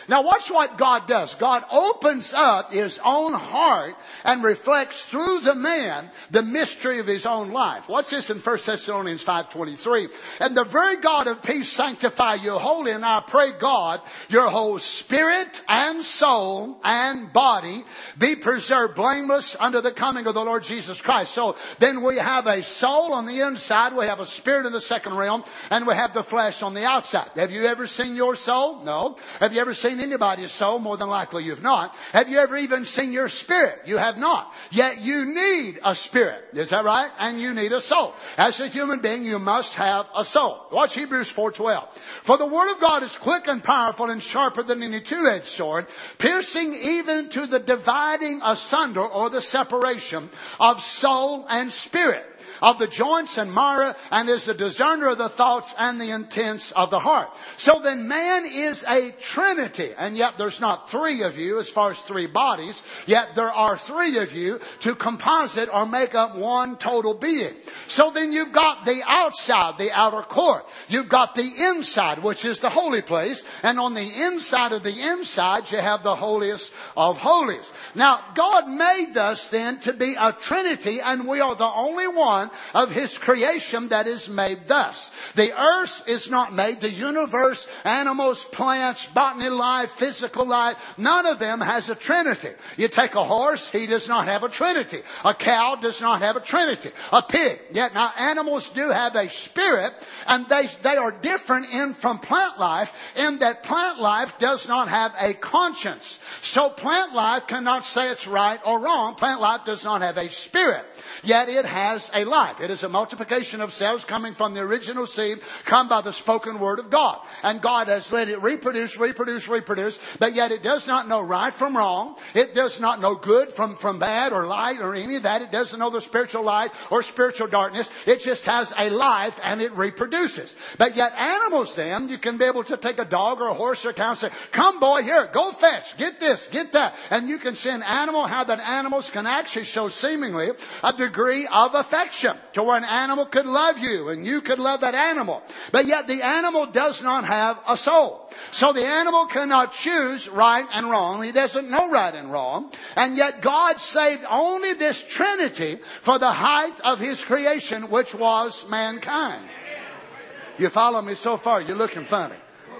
watch what God does. God opens up His own heart and reflects through the man the mystery of his own life. Watch this in 1 Thessalonians 5:23. And the very God of peace sanctify you wholly, and I pray God, your whole spirit and soul and body be preserved blameless unto the coming of the Lord Jesus Christ. So then we have a soul on the inside, we have a spirit in the second realm, and we have the flesh on the outside. Have you ever seen your soul? No. Have you ever seen anybody's soul? More than likely you've not. Have you ever even seen your spirit? You have not. Yet you need a spirit. Is that right? And you need a soul. As a human being, you must have a soul. Watch Hebrews 4:12. For the word of God is quick and powerful and sharper than any two-edged sword, piercing even to the dividing asunder or the separation of soul and spirit, of the joints and marrow, and is a discerner of the thoughts and the intents of the heart. So then man is a trinity, and yet there's not three of you as far as three bodies, yet there are three of you to composite or make up one total being. So then you've got the outside, the outer court. You've got the inside, which is the holy place, and on the inside of the inside you have the holiest of holies. Now God made us then to be a trinity, and we are the only one of His creation that is made thus. The earth is not made. The universe, animals, plants, botany life, physical life, none of them has a trinity. You take a horse, he does not have a trinity. A cow does not have a trinity. A pig. Yet now animals do have a spirit, and they are different from plant life in that plant life does not have a conscience. So plant life cannot say it's right or wrong. Plant life does not have a spirit. Yet it has a life. It is a multiplication of cells coming from the original seed, come by the spoken word of God. And God has let it reproduce, but yet it does not know right from wrong. It does not know good from bad or light or any of that. It doesn't know the spiritual light or spiritual darkness. It just has a life and it reproduces. But yet animals then, you can be able to take a dog or a horse or a cow and say, come boy, here, go fetch, get this, get that. And you can see an animal, how that animals can actually show seemingly a degree of affection to where an animal could love you and you could love that animal. But yet the animal does not have a soul. So the animal cannot choose right and wrong. He doesn't know right and wrong. And yet God saved only this Trinity for the height of His creation, which was mankind. You follow me so far? You're looking funny.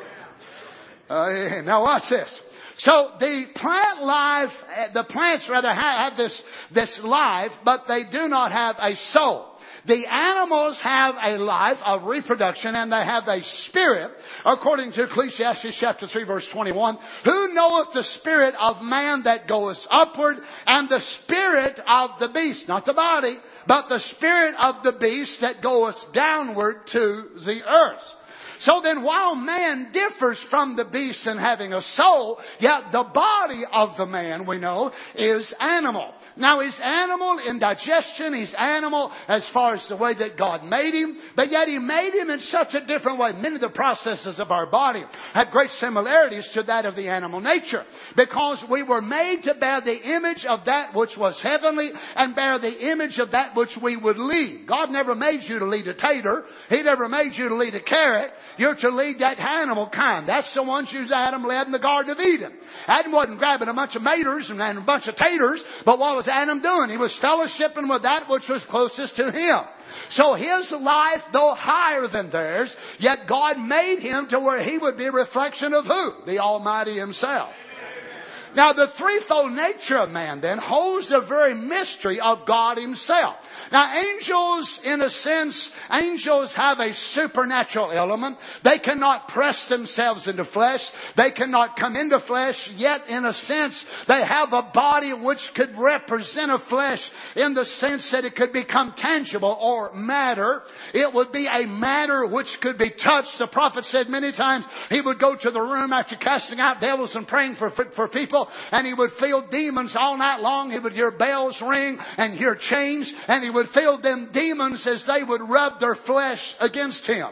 Now watch this. So the plants have this life, but they do not have a soul. The animals have a life of reproduction, and they have a spirit, according to Ecclesiastes chapter 3 verse 21. Who knoweth the spirit of man that goeth upward, and the spirit of the beast, not the body, but the spirit of the beast that goeth downward to the earth. So then while man differs from the beast in having a soul, yet the body of the man, we know, is animal. Now he's animal in digestion, he's animal as far as the way that God made him, but yet He made him in such a different way. Many of the processes of our body have great similarities to that of the animal nature, because we were made to bear the image of that which was heavenly and bear the image of that which we would lead. God never made you to lead a tater. He never made you to lead a carrot. You're to lead that animal kind. That's the ones you Adam led in the Garden of Eden. Adam wasn't grabbing a bunch of maters and a bunch of taters, but what was Adam doing? He was fellowshipping with that which was closest to him. So his life, though higher than theirs, yet God made him to where he would be a reflection of who? The Almighty Himself. Now the threefold nature of man then holds the very mystery of God Himself. Now angels, in a sense, angels have a supernatural element. They cannot press themselves into flesh. They cannot come into flesh. Yet in a sense, they have a body which could represent a flesh in the sense that it could become tangible or matter. It would be a matter which could be touched. The prophet said many times he would go to the room after casting out devils and praying for people, and he would feel demons all night long. He would hear bells ring and hear chains, and he would feel them demons as they would rub their flesh against him.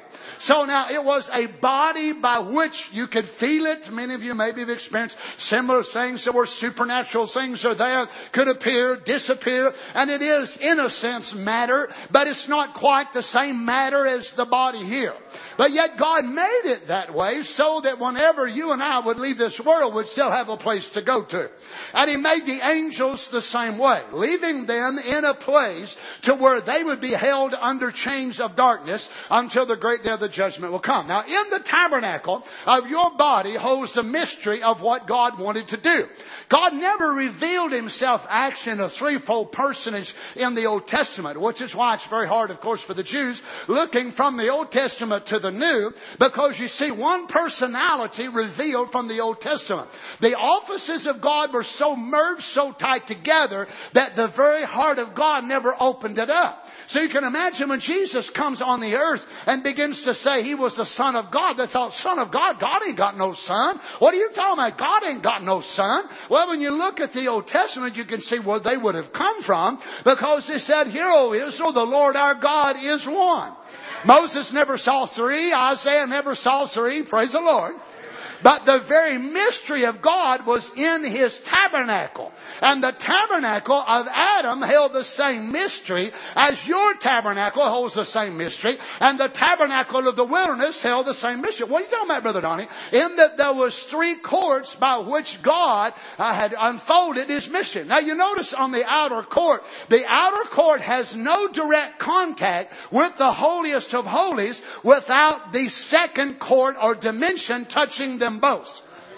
So now it was a body by which you could feel it. Many of you maybe have experienced similar things. There were supernatural things are there, could appear, disappear. And it is, in a sense, matter, but it's not quite the same matter as the body here. But yet God made it that way so that whenever you and I would leave this world, we'd still have a place to go to. And He made the angels the same way, leaving them in a place to where they would be held under chains of darkness until the great day of the judgment will come. Now, in the tabernacle of your body holds the mystery of what God wanted to do. God never revealed Himself actually in a threefold personage in the Old Testament, which is why it's very hard, of course, for the Jews looking from the Old Testament to the New, because you see one personality revealed from the Old Testament. The offices of God were so merged, so tight together that the very heart of God never opened it up. So you can imagine when Jesus comes on the earth and begins to say He was the Son of God, they thought, Son of God? God ain't got no son. What are you talking about? God ain't got no son. Well, when you look at the Old Testament, you can see where they would have come from, because they said, Hear, O Israel, the Lord our God is one. Moses never saw three. Isaiah never saw three. Praise the Lord. But the very mystery of God was in His tabernacle. And the tabernacle of Adam held the same mystery as your tabernacle holds the same mystery. And the tabernacle of the wilderness held the same mystery. What are you talking about, Brother Donnie? In that there was three courts by which God had unfolded His mystery. Now you notice on the outer court has no direct contact with the holiest of holies without the second court or dimension touching them both.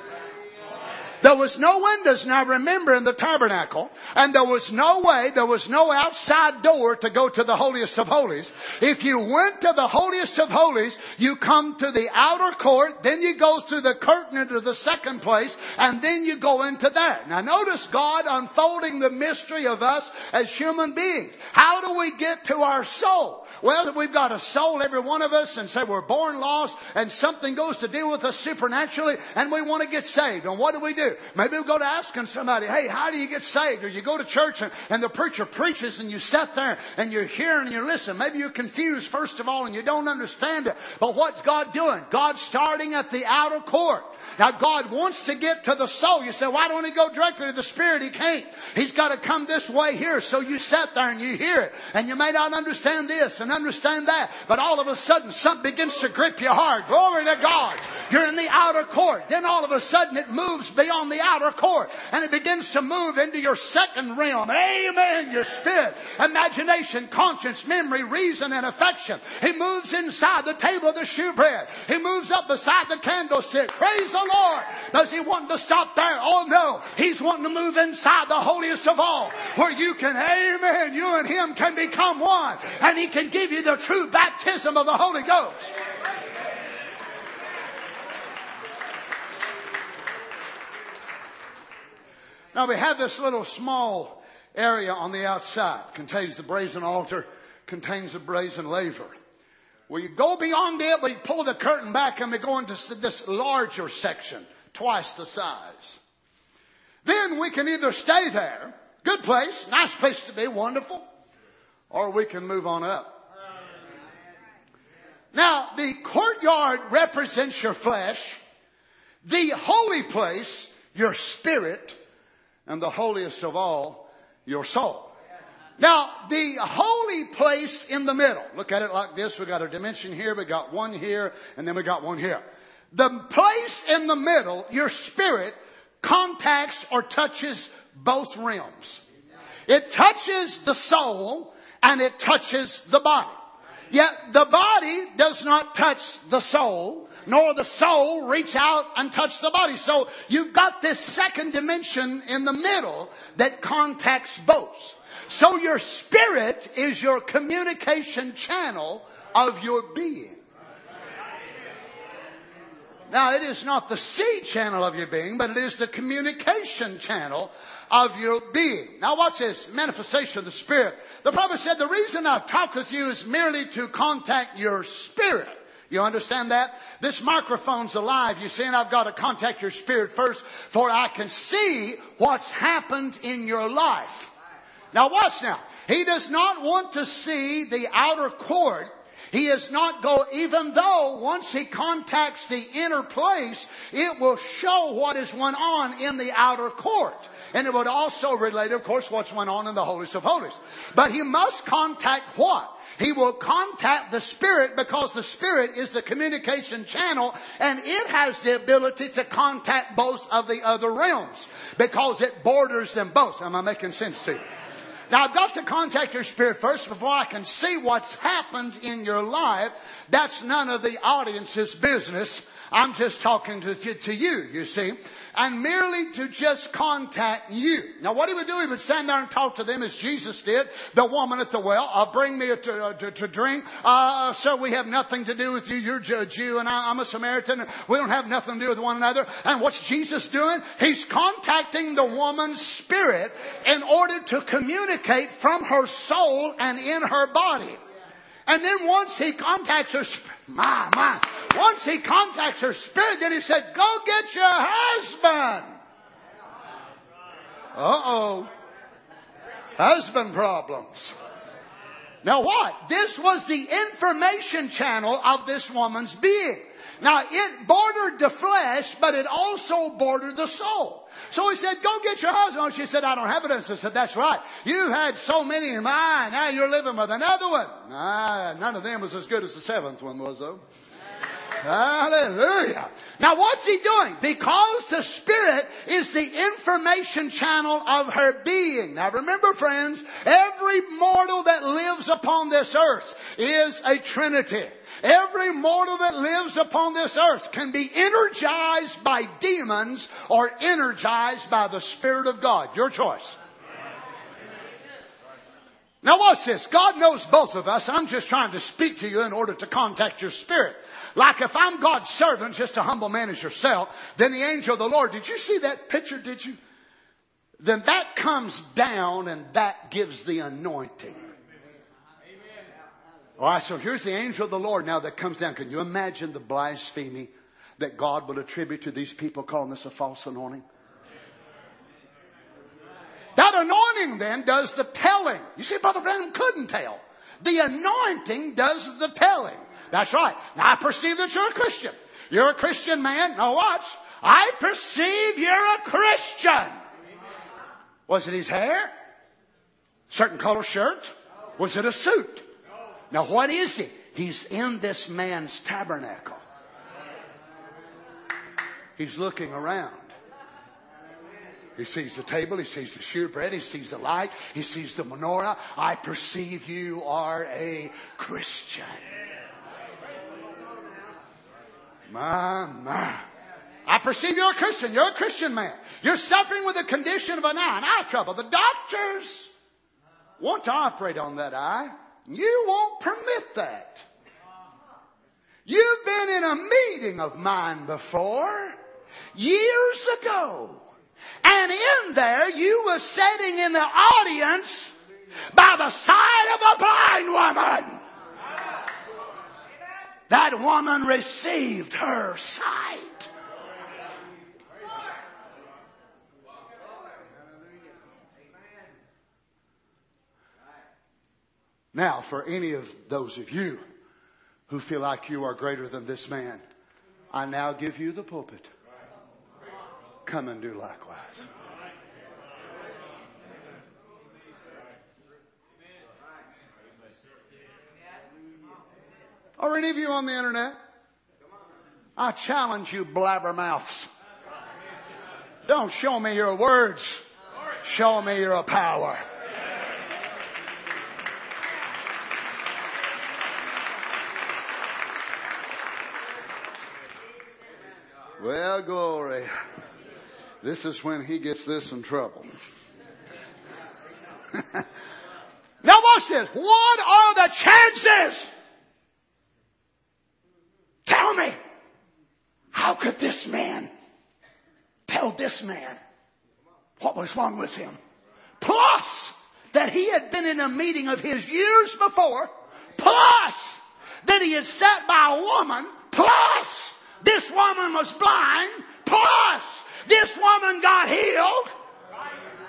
There was no windows, now remember, in the tabernacle, and there was no outside door to go to the holiest of holies. If you went to the holiest of holies, you come to the outer court, then you go through the curtain into the second place, and then you go into that. Now notice God unfolding the mystery of us as human beings. How do we get to our soul? Well, we've got a soul, every one of us, and say we're born lost, and something goes to deal with us supernaturally, and we want to get saved. And what do? Maybe we go to asking somebody, hey, how do you get saved? Or you go to church and the preacher preaches and you sit there and you're hearing and you listen. Maybe you're confused first of all and you don't understand it. But what's God doing? God's starting at the outer court. Now God wants to get to the soul. You say, why don't He go directly to the Spirit? He can't. He's got to come this way here. So you sit there and you hear it. And you may not understand this and understand that. But all of a sudden something begins to grip your heart. Glory to God. You're in the outer court. Then all of a sudden it moves beyond the outer court. And it begins to move into your second realm. Amen. Your spirit, imagination, conscience, memory, reason, and affection. He moves inside the table of the shewbread. He moves up beside the candlestick. Praise the Lord. Does He want to stop there? Oh no. He's wanting to move inside the holiest of all, where you can, amen, you and Him can become one. And He can give you the true baptism of the Holy Ghost. Now we have this little small area on the outside. Contains the brazen altar, contains the brazen laver. Well, you go beyond it, we pull the curtain back and we go into this larger section, twice the size. Then we can either stay there, good place, nice place to be, wonderful, or we can move on up. Now, the courtyard represents your flesh, the holy place, your spirit, and the holiest of all, your soul. Now, the holy place in the middle. Look at it like this. We got a dimension here. We got one here. And then we got one here. The place in the middle, your spirit, contacts or touches both realms. It touches the soul and it touches the body. Yet the body does not touch the soul, nor the soul reach out and touch the body. So you've got this second dimension in the middle that contacts both. So your spirit is your communication channel of your being. Now, it is not the see channel of your being, but it is the communication channel of your being. Now watch this, manifestation of the Spirit. The prophet said, the reason I've talked with you is merely to contact your spirit. You understand that? This microphone's alive, you see, and I've got to contact your spirit first, for I can see what's happened in your life. Now watch now. He does not want to see the outer court. He is not go, even though once he contacts the inner place, it will show what is went on in the outer court. And it would also relate, of course, what's went on in the holiest of holies. But he must contact what? He will contact the Spirit, because the Spirit is the communication channel, and it has the ability to contact both of the other realms because it borders them both. Am I making sense to you? Now, I've got to contact your spirit first before I can see what's happened in your life. That's none of the audience's business. I'm just talking to you, you see. And merely to just contact you. Now, what he would do, he would stand there and talk to them as Jesus did. The woman at the well, bring me to drink. Sir, we have nothing to do with you. You're a Jew and I'm a Samaritan. We don't have nothing to do with one another. And what's Jesus doing? He's contacting the woman's spirit in order to communicate from her soul and in her body. And then once he contacts her, once he contacts her spirit, then he said, go get your husband. Uh-oh. Husband problems. Now what? This was the information channel of this woman's being. Now it bordered the flesh, but it also bordered the soul. So he said, go get your husband. She said, I don't have it. I said, that's right. You've had so many in mine. Now you're living with another one. None of them was as good as the seventh one was, though. Hallelujah. Now what's he doing? Because the Spirit is the information channel of her being. Now remember, friends, every mortal that lives upon this earth is a Trinity. Every mortal that lives upon this earth can be energized by demons or energized by the Spirit of God. Your choice. Now watch this. God knows both of us. I'm just trying to speak to you in order to contact your spirit. Like if I'm God's servant, just a humble man as yourself, then the angel of the Lord, did you see that picture, did you? Then that comes down and that gives the anointing. All right, so here's the angel of the Lord now that comes down. Can you imagine the blasphemy that God would attribute to these people calling this a false anointing? That anointing then does the telling. You see, Brother Branham couldn't tell. The anointing does the telling. That's right. Now I perceive that you're a Christian. You're a Christian man. Now watch. I perceive you're a Christian. Was it his hair? Certain color shirt? Was it a suit? Now what is he? He's in this man's tabernacle. He's looking around. He sees the table, he sees the shewbread, he sees the light, he sees the menorah. I perceive you are a Christian. My. I perceive you're a Christian. You're a Christian man. You're suffering with the condition of an eye trouble. The doctors want to operate on that eye. You won't permit that. You've been in a meeting of mine before, years ago. And in there, you were sitting in the audience by the side of a blind woman. That woman received her sight. Now, for any of those of you who feel like you are greater than this man, I now give you the pulpit. Come and do likewise. Or any of you on the internet, I challenge you blabbermouths. Don't show me your words. Show me your power. Well, glory. This is when he gets this in trouble. Now watch this. What are the chances? Tell me. How could this man tell this man what was wrong with him? Plus that he had been in a meeting of his years before. Plus that he had sat by a woman. Plus this woman was blind. Plus this woman got healed.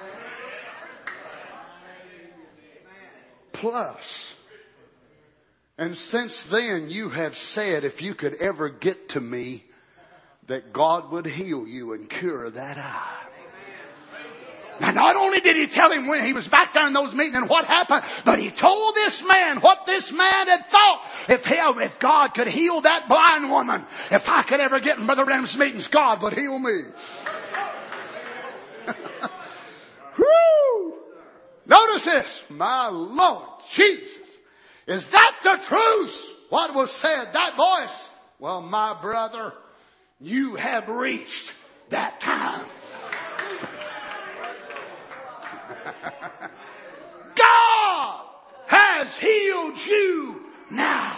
Plus And since then you have said if you could ever get to me that God would heal you and cure that eye. Now not only did he tell him when he was back there in those meetings and what happened, but he told this man what this man had thought. If God could heal that blind woman, if I could ever get in Brother Branham's meetings, God would heal me. Woo! Notice this. My Lord Jesus. Is that the truth? What was said? That voice? Well, my brother, you have reached that time. God has healed you now.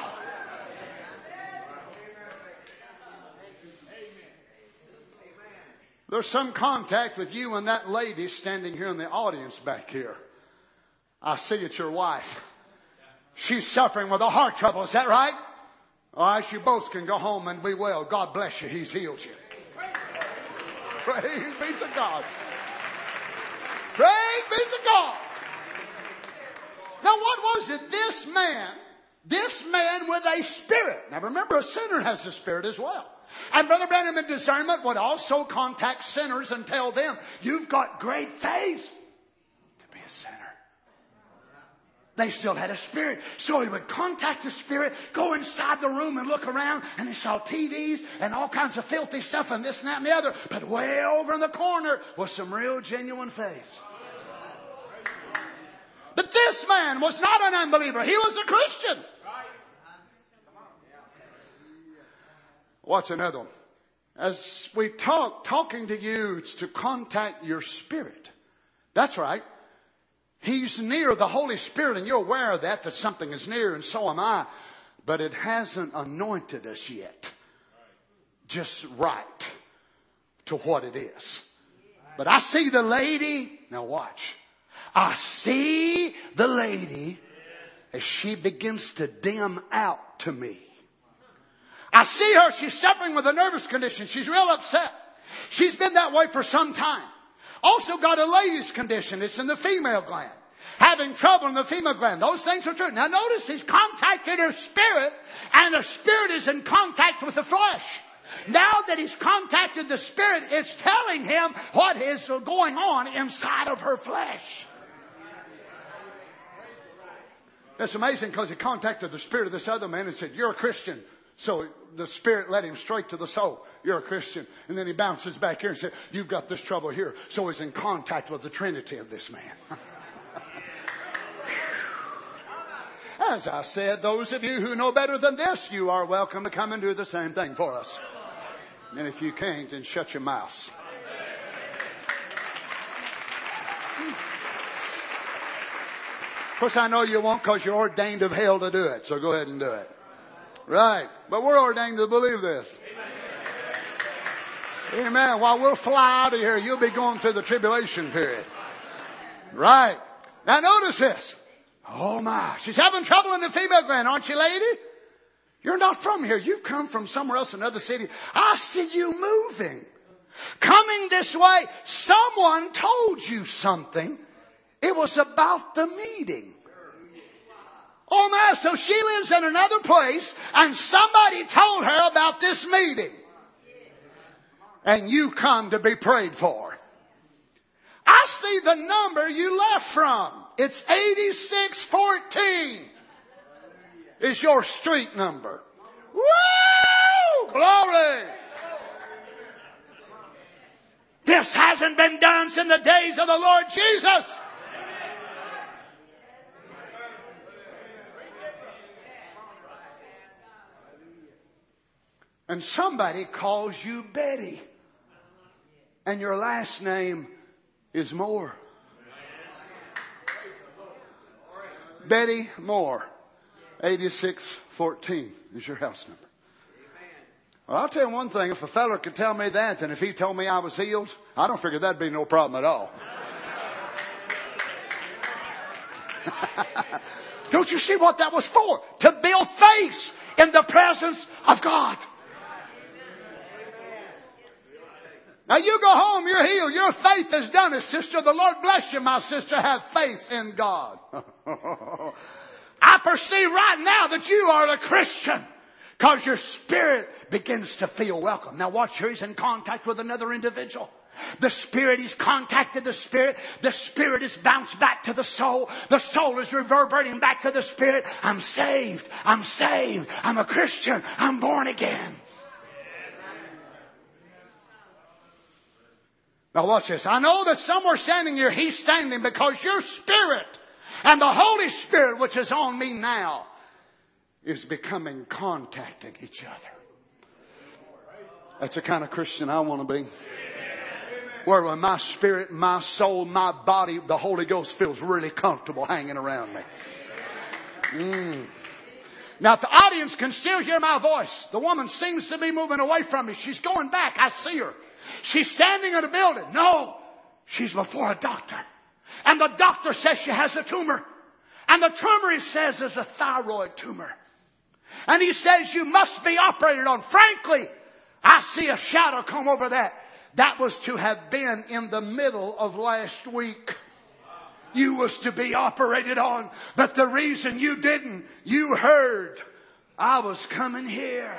There's some contact with you and that lady standing here in the audience back here. I see it's your wife. She's suffering with a heart trouble. Is that right? All right, you both can go home and be well. God bless you. He's healed you. Praise be to God. Praise be to God. Now what was it? This man with a spirit. Now remember, a sinner has a spirit as well. And Brother Branham in discernment would also contact sinners and tell them, you've got great faith to be a sinner. They still had a spirit. So he would contact the spirit, go inside the room and look around, and he saw TVs and all kinds of filthy stuff and this and that and the other. But way over in the corner was some real genuine faith. But this man was not an unbeliever. He was a Christian. Watch another one. As we talking to you, it's to contact your spirit. That's right. He's near, the Holy Spirit, and you're aware of that something is near, and so am I. But it hasn't anointed us yet. Just right to what it is. But I see the lady. Now watch. I see the lady as she begins to dim out to me. I see her. She's suffering with a nervous condition. She's real upset. She's been that way for some time. Also got a ladies' condition. It's in the female gland. Having trouble in the female gland. Those things are true. Now notice he's contacted her spirit, and the spirit is in contact with the flesh. Now that he's contacted the spirit, it's telling him what is going on inside of her flesh. It's amazing because he contacted the spirit of this other man and said, you're a Christian. So the spirit led him straight to the soul. You're a Christian. And then he bounces back here and said, you've got this trouble here. So he's in contact with the Trinity of this man. As I said, those of you who know better than this, you are welcome to come and do the same thing for us. And if you can't, then shut your mouth. Of course, I know you won't because you're ordained of hell to do it. So go ahead and do it. Right. But we're ordained to believe this. Amen. While we'll fly out of here, you'll be going through the tribulation period. Right. Now notice this. Oh my. She's having trouble in the female gland, aren't you, lady? You're not from here. You've come from somewhere else, another city. I see you moving. Coming this way. Someone told you something. It was about the meeting. Oh my, so she lives in another place and somebody told her about this meeting. And you come to be prayed for. I see the number you left from. It's 8614 is your street number. Woo! Glory! This hasn't been done since the days of the Lord Jesus. And somebody calls you Betty. And your last name is Moore. Betty Moore. 8614 is your house number. Well, I'll tell you one thing. If a fella could tell me that, and if he told me I was healed, I don't figure that'd be no problem at all. Don't you see what that was for? To build faith in the presence of God. Now you go home, you're healed. Your faith has done it, sister. The Lord bless you, my sister. Have faith in God. I perceive right now that you are a Christian. Because your spirit begins to feel welcome. Now watch here. He's in contact with another individual. The spirit, he's contacted the spirit. The spirit is bounced back to the soul. The soul is reverberating back to the spirit. I'm saved. I'm saved. I'm a Christian. I'm born again. Now watch this. I know that somewhere standing here, he's standing because your spirit and the Holy Spirit, which is on me now, is becoming contacting each other. That's the kind of Christian I want to be. Where when my spirit, my soul, my body, the Holy Ghost feels really comfortable hanging around me. Now if the audience can still hear my voice, the woman seems to be moving away from me. She's going back. I see her. She's standing in a building. No, she's before a doctor. And the doctor says she has a tumor. And the tumor, he says, is a thyroid tumor. And he says you must be operated on. Frankly, I see a shadow come over that. That was to have been in the middle of last week. You was to be operated on. But the reason you didn't, you heard I was coming here.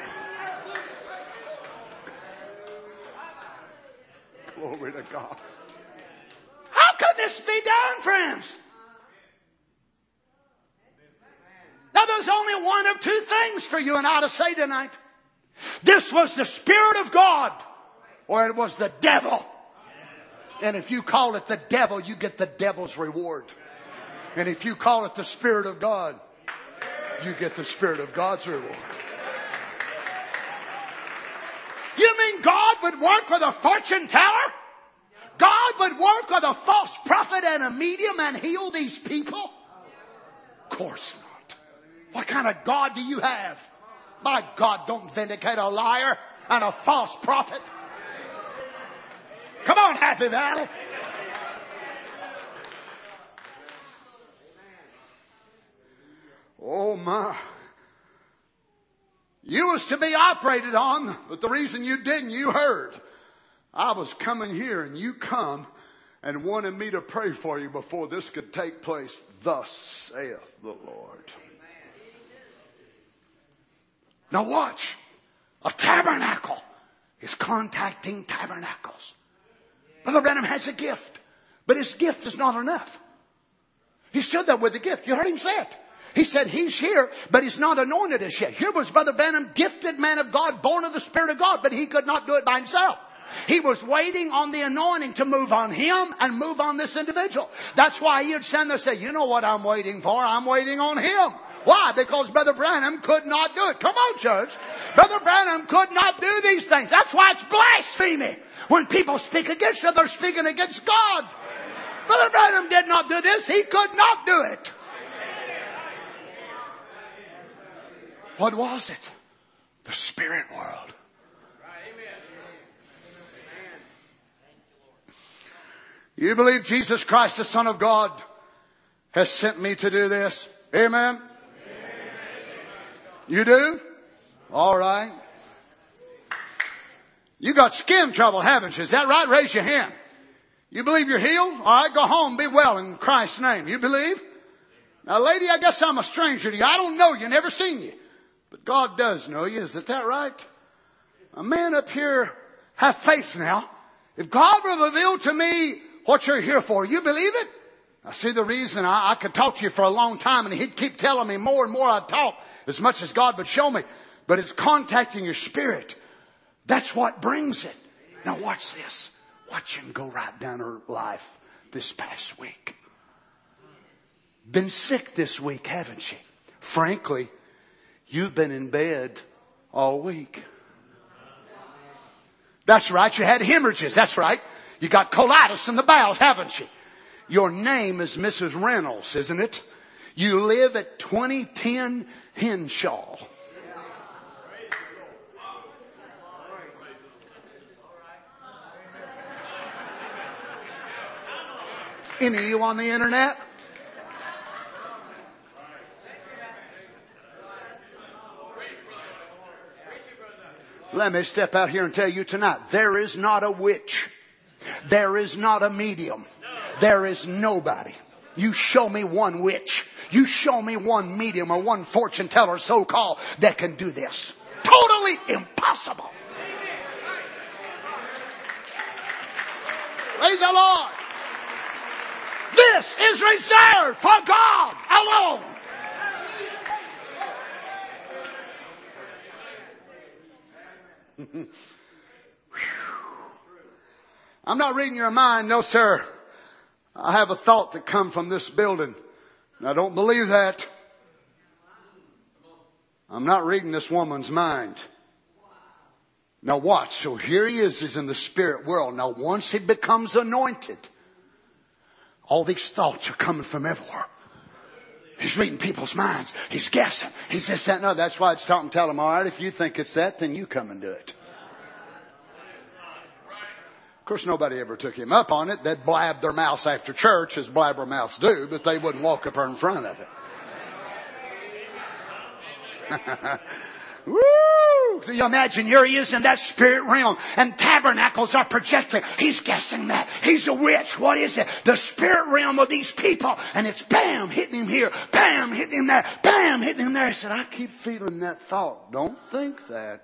Glory to God. How could this be done, friends? Now there's only one of two things for you and I to say tonight. This was the Spirit of God or it was the devil. And if you call it the devil, you get the devil's reward. And if you call it the Spirit of God, you get the Spirit of God's reward. You mean God would work with a fortune teller? God would work with a false prophet and a medium and heal these people? Of course not. What kind of God do you have? My God don't vindicate a liar and a false prophet. Come on, Happy Valley. Oh my. You was to be operated on, but the reason you didn't, you heard. I was coming here and you come and wanted me to pray for you before this could take place. Thus saith the Lord. Now watch. A tabernacle is contacting tabernacles. Brother Branham has a gift, but his gift is not enough. He stood there with the gift. You heard him say it. He said he's here, but he's not anointed as yet. Here was Brother Branham, gifted man of God, born of the Spirit of God, but he could not do it by himself. He was waiting on the anointing to move on him and move on this individual. That's why he would stand there and say, you know what I'm waiting for? I'm waiting on him. Why? Because Brother Branham could not do it. Come on, church. Brother Branham could not do these things. That's why it's blasphemy. When people speak against you, they're speaking against God. Brother Branham did not do this. He could not do it. What was it? The spirit world. You believe Jesus Christ, the Son of God, has sent me to do this? Amen? You do? All right. You got skin trouble, haven't you? Is that right? Raise your hand. You believe you're healed? All right, go home. Be well in Christ's name. You believe? Now, lady, I guess I'm a stranger to you. I don't know you. Never seen you. But God does know you. Isn't that right? A man up here, have faith now. If God will reveal to me what you're here for, you believe it? I see the reason. I could talk to you for a long time and he'd keep telling me more and more I'd talk as much as God would show me. But it's contacting your spirit. That's what brings it. Now watch this. Watch him go right down her life this past week. Been sick this week, haven't you? Frankly, you've been in bed all week. That's right. You had hemorrhages. That's right. You got colitis in the bowels, haven't you? Your name is Mrs. Reynolds, isn't it? You live at 2010 Henshaw. Any of you on the internet? Let me step out here and tell you tonight, there is not a witch. There is not a medium. There is nobody. You show me one witch. You show me one medium or one fortune teller so-called that can do this. Totally impossible. Praise the Lord. This is reserved for God alone. I'm not reading your mind, no sir. I have a thought that come from this building. And I don't believe that. I'm not reading this woman's mind. Now watch. So here he is. He's in the spirit world. Now once he becomes anointed, all these thoughts are coming from everywhere. He's reading people's minds. He's guessing. He's this, that, no. That's why it's talking. Tell him, all right, if you think it's that, then you come and do it. Of course, nobody ever took him up on it. They'd blab their mouths after church, as blabbermouths do, but they wouldn't walk up there in front of it. Woo! So you imagine here he is in that spirit realm and tabernacles are projecting. He's guessing that. He's a witch. What is it? The spirit realm of these people. And it's bam, hitting him here. Bam, hitting him there. Bam, hitting him there. He said, I keep feeling that thought. Don't think that.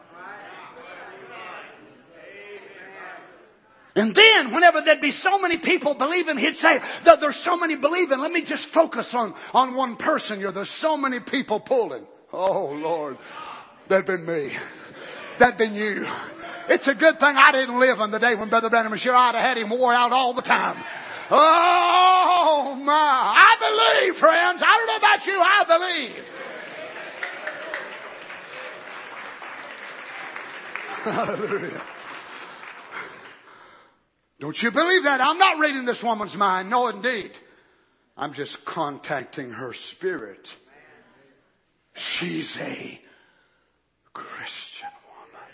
And then, whenever there'd be so many people believing, he'd say, that there's so many believing. Let me just focus on one person here. There's so many people pulling. Oh, Lord. That'd been me. That'd been you. It's a good thing I didn't live on the day when Brother Branham was here. I'd have had him wore out all the time. Oh, my. I believe, friends. I don't know about you. I believe. Hallelujah. Don't you believe that? I'm not reading this woman's mind. No, indeed. I'm just contacting her spirit. She's a Christian woman.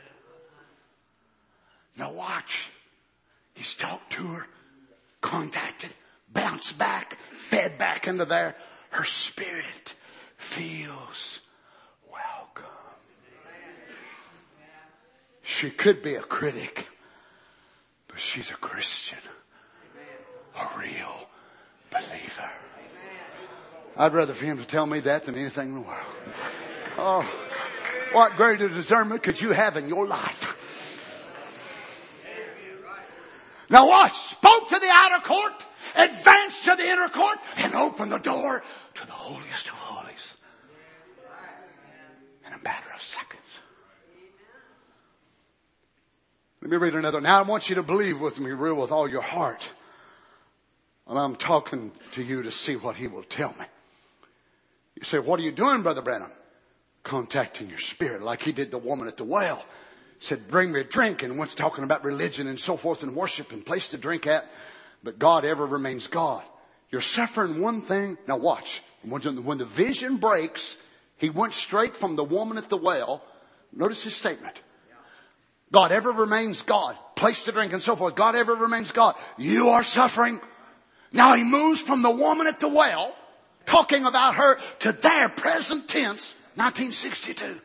Now watch. He's talked to her, contacted, bounced back, fed back into there. Her spirit feels welcome. She could be a critic. But she's a Christian. A real believer. I'd rather for him to tell me that than anything in the world. Oh, what greater discernment could you have in your life? Now watch. Spoke to the outer court, advanced to the inner court, and opened the door to the holiest of holies. In a matter of seconds. Let me read another. Now I want you to believe with me real with all your heart. And I'm talking to you to see what he will tell me. You say, what are you doing, Brother Branham? Contacting your spirit like he did the woman at the well. Said, bring me a drink. And once talking about religion and so forth and worship and place to drink at. But God ever remains God. You're suffering one thing. Now watch. When the vision breaks, he went straight from the woman at the well. Notice his statement. God ever remains God. Place to drink and so forth. God ever remains God. You are suffering. Now he moves from the woman at the well, talking about her, to their present tense, 1962.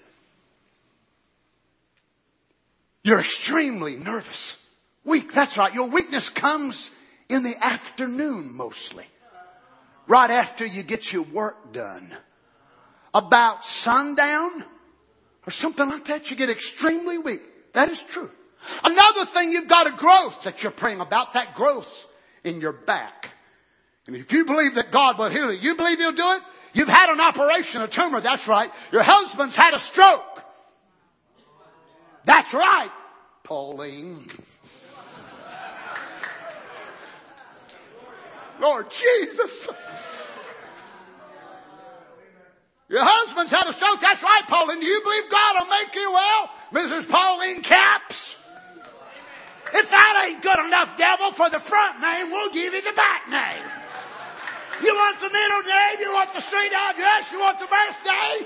You're extremely nervous. Weak. That's right. Your weakness comes in the afternoon mostly. Right after you get your work done. About sundown or something like that, you get extremely weak. That is true. Another thing, you've got a growth that you're praying about. That growth in your back. And if you believe that God will heal it, you believe he'll do it? You've had an operation, a tumor. That's right. Your husband's had a stroke. That's right, Pauline. Lord Jesus. Your husband's had a stroke. That's right, Pauline. Do you believe God will make you well? Mrs. Pauline Capps. If that ain't good enough, devil, for the front name, we'll give you the back name. You want the middle name? You want the street address? You want the birthday?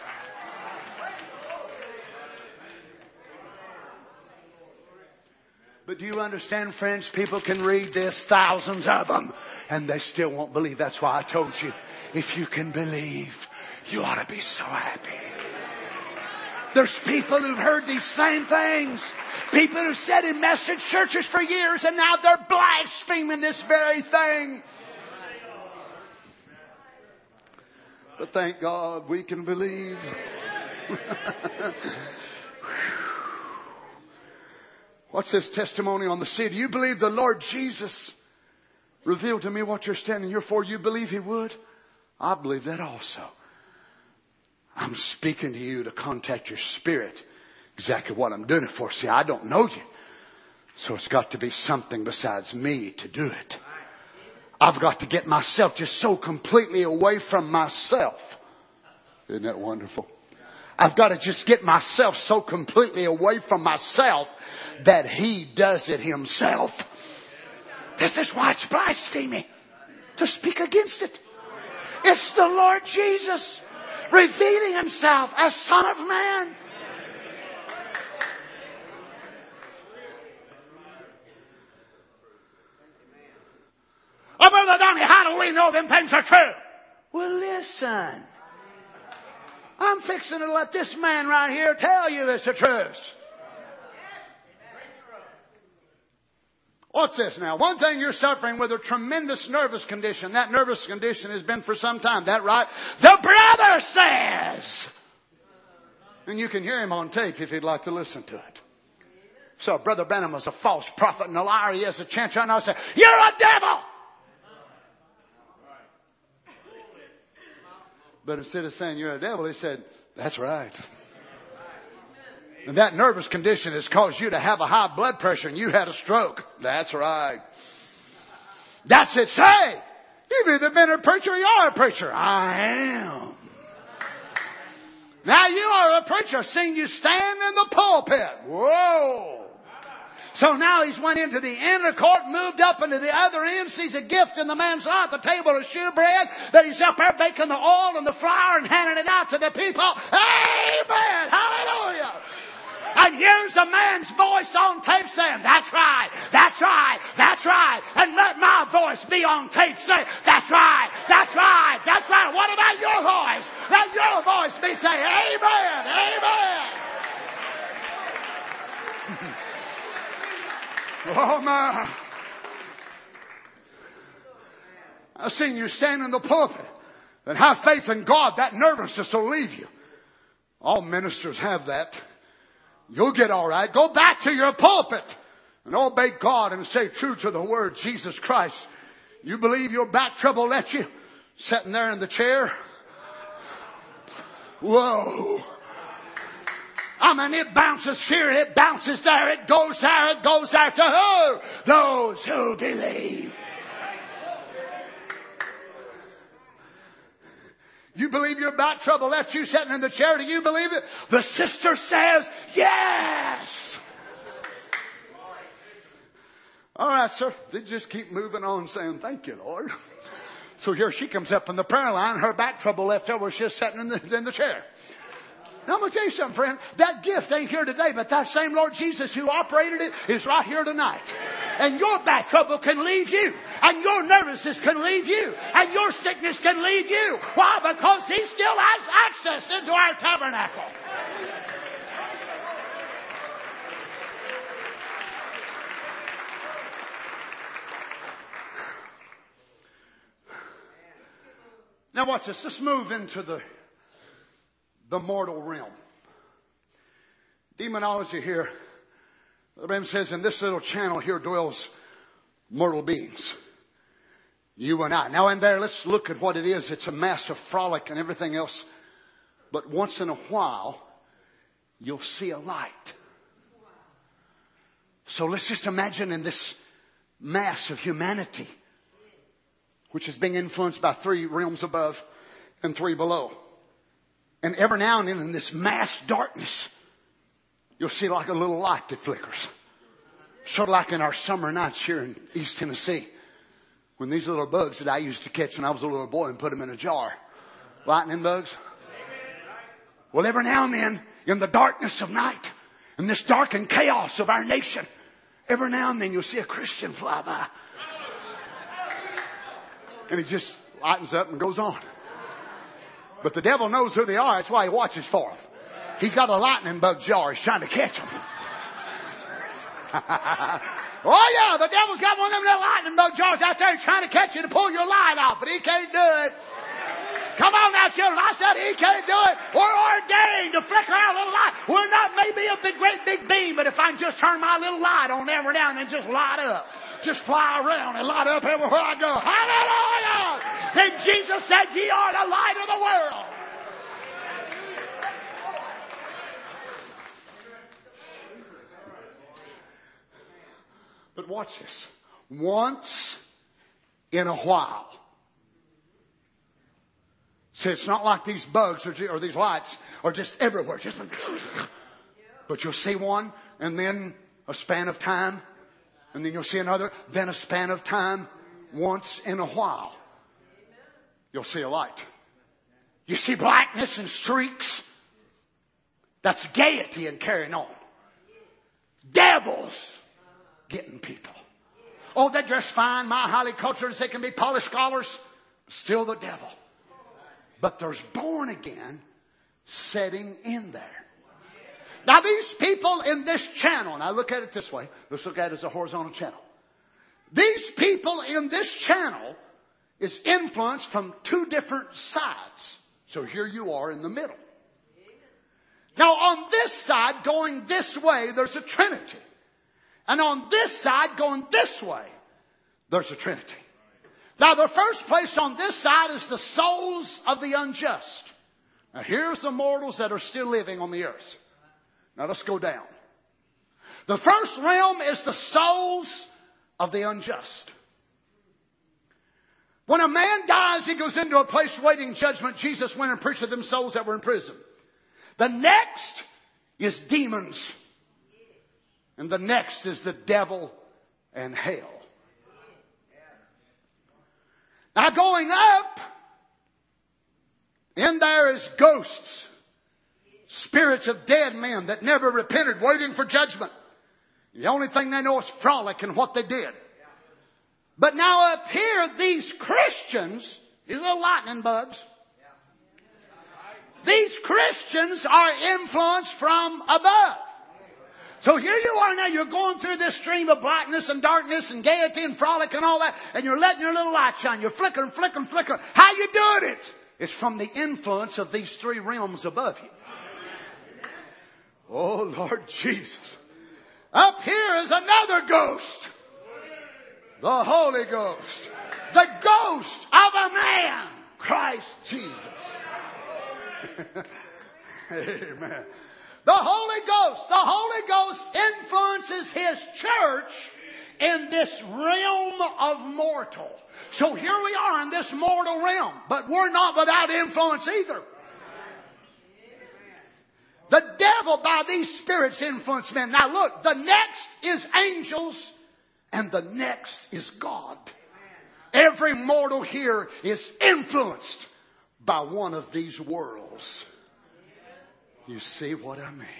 But do you understand, friends? People can read this, thousands of them, and they still won't believe. That's why I told you, if you can believe, you ought to be so happy. There's people who've heard these same things. People who've sat in message churches for years and now they're blaspheming this very thing. But thank God we can believe. What's this testimony on the sea? Do you believe the Lord Jesus revealed to me what you're standing here for? You believe He would? I believe that also. I'm speaking to you to contact your spirit. Exactly what I'm doing it for. See, I don't know you. So it's got to be something besides me to do it. I've got to get myself just so completely away from myself. Isn't that wonderful? I've got to just get myself so completely away from myself that He does it Himself. This is why it's blasphemy to speak against it. It's the Lord Jesus revealing Himself as Son of Man. Oh, Brother Donnie, how do we know them things are true? Well, listen. I'm fixing to let this man right here tell you this is the truth. What's this now? One thing, you're suffering with a tremendous nervous condition. That nervous condition has been for some time. That right? The brother says. And you can hear him on tape if you'd like to listen to it. So Brother Branham was a false prophet and a liar. He has a chance right now to say, you're a devil! But instead of saying you're a devil, he said, that's right. And that nervous condition has caused you to have a high blood pressure and you had a stroke. That's right. That's it. Say, you've either been a preacher or you are a preacher. I am. Now you are a preacher. I've seen you stand in the pulpit. Whoa. So now he's went into the inner court, moved up into the other end, sees a gift in the man's life, the table of shewbread, that he's up there baking the oil and the flour and handing it out to the people. Amen! Hallelujah! And here's a man's voice on tape saying, that's right, that's right, that's right. And let my voice be on tape saying, that's right, that's right, that's right. What about your voice? Let your voice be saying, amen, amen. Oh my. I've seen you stand in the pulpit and have faith in God. That nervousness will leave you. All ministers have that. You'll get all right. Go back to your pulpit and obey God and stay true to the Word, Jesus Christ. You believe your back trouble left you sitting there in the chair? Whoa. I mean, it bounces here, it bounces there, it goes there, it goes there. To who? Those who believe. You believe your back trouble left you sitting in the chair? Do you believe it? The sister says, yes. All right, sir. They just keep moving on saying, thank you, Lord. So here she comes up in the prayer line. Her back trouble left over. She's sitting in the chair. Now I'm going to tell you something, friend. That gift ain't here today, but that same Lord Jesus who operated it is right here tonight. And your back trouble can leave you. And your nervousness can leave you. And your sickness can leave you. Why? Because He still has access into our tabernacle. Now watch this. Let's move into the mortal realm. Demonology here. The Bible says in this little channel here dwells mortal beings. You and I. Now in there, let's look at what it is. It's a mass of frolic and everything else. But once in a while, you'll see a light. So let's just imagine in this mass of humanity, which is being influenced by 3 realms above and 3 below. And every now and then in this mass darkness, you'll see like a little light that flickers. Sort of like in our summer nights here in East Tennessee. When these little bugs that I used to catch when I was a little boy and put them in a jar. Lightning bugs. Well, every now and then in the darkness of night, in this darkened chaos of our nation, every now and then you'll see a Christian fly by. And it just lightens up and goes on. But the devil knows who they are. That's why he watches for them. He's got a lightning bug jar. He's trying to catch them. Oh yeah, the devil's got one of them little lightning bug jars out there trying to catch you to pull your light off. But he can't do it. Come on now, children. I said he can't do it. We're ordained to flicker our little light. We're not maybe a great big beam, but if I can just turn my little light on every now and then, just light up. Just fly around and light up everywhere I go. Hallelujah! Then Jesus said, ye are the light of the world. But watch this. Once in a while. See, it's not like these bugs or these lights are just everywhere. But you'll see one, and then a span of time, and then you'll see another, then a span of time. Once in a while, you'll see a light. You see blackness and streaks. That's gaiety and carrying on. Devils getting people. Oh, they dress fine. My highly cultured, they can be polished scholars. Still the devil. But there's born again setting in there. Now these people in this channel, now look at it this way. Let's look at it as a horizontal channel. These people in this channel is influenced from two different sides. So here you are in the middle. Now on this side, going this way, there's a Trinity. And on this side, going this way, there's a Trinity. Now the first place on this side is the souls of the unjust. Now here's the mortals that are still living on the earth. Now let's go down. The first realm is the souls of the unjust. When a man dies, he goes into a place waiting judgment. Jesus went and preached to them souls that were in prison. The next is demons. And the next is the devil and hell. Now going up, in there is ghosts. Spirits of dead men that never repented, waiting for judgment. The only thing they know is frolic and what they did. But now up here, these Christians, these little lightning bugs, these Christians are influenced from above. So here you are now, you're going through this stream of brightness and darkness and gaiety and frolic and all that, and you're letting your little light shine. You're flickering, flickering, flickering. How you doing it? It's from the influence of these three realms above you. Oh, Lord Jesus. Up here is another ghost. The Holy Ghost. The ghost of a man. Christ Jesus. Amen. The Holy Ghost influences His church in this realm of mortal. So here we are in this mortal realm, but we're not without influence either. The devil by these spirits influence men. Now look, the next is angels and the next is God. Every mortal here is influenced by one of these worlds. You see what I mean?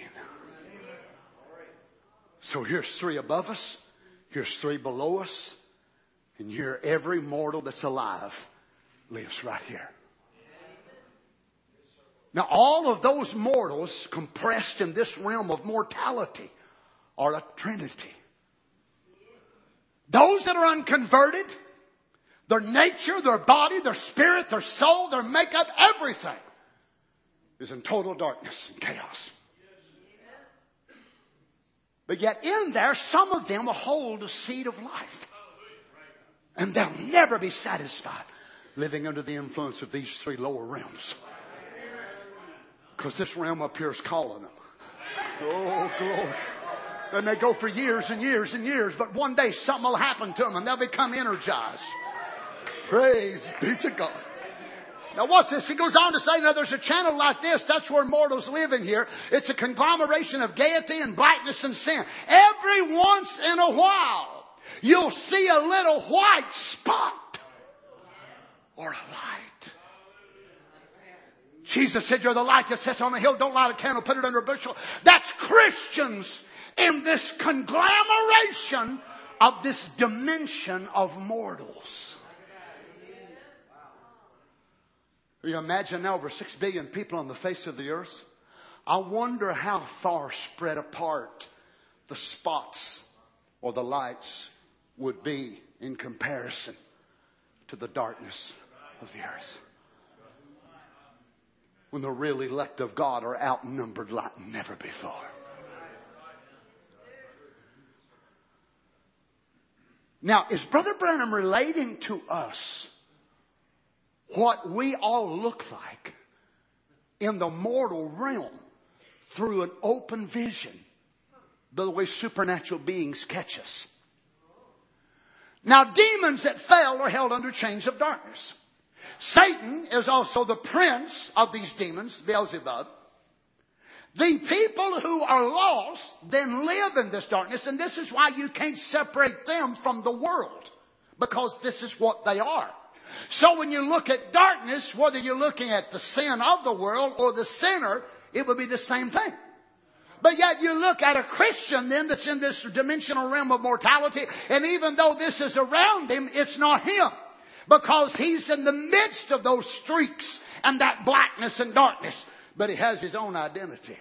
So here's three above us. Here's three below us. And here every mortal that's alive lives right here. Now all of those mortals compressed in this realm of mortality are a trinity. Those that are unconverted, their nature, their body, their spirit, their soul, their makeup, everything is in total darkness and chaos. But yet in there, some of them will hold a seed of life. And they'll never be satisfied living under the influence of these three lower realms. Because this realm up here is calling them. Oh, glory. And they go for years and years and years, but one day something will happen to them and they'll become energized. Praise be to God. Now what's this? He goes on to say, now there's a channel like this. That's where mortals live in here. It's a conglomeration of gaiety and brightness and sin. Every once in a while, you'll see a little white spot or a light. Jesus said, you're the light that sits on the hill. Don't light a candle, put it under a bushel. That's Christians in this conglomeration of this dimension of mortals. You imagine now over 6 billion people on the face of the earth. I wonder how far spread apart the spots or the lights would be in comparison to the darkness of the earth. when the real elect of God are outnumbered like never before. Now, is Brother Branham relating to us what we all look like in the mortal realm through an open vision, the way supernatural beings catch us? Now, demons that fell are held under chains of darkness. Satan is also the prince of these demons, Beelzebub. The people who are lost then live in this darkness, and this is why you can't separate them from the world, because this is what they are. So when you look at darkness, whether you're looking at the sin of the world or the sinner, it would be the same thing. But yet you look at a Christian then that's in this dimensional realm of mortality, and even though this is around him, it's not him. Because he's in the midst of those streaks and that blackness and darkness. But he has his own identity.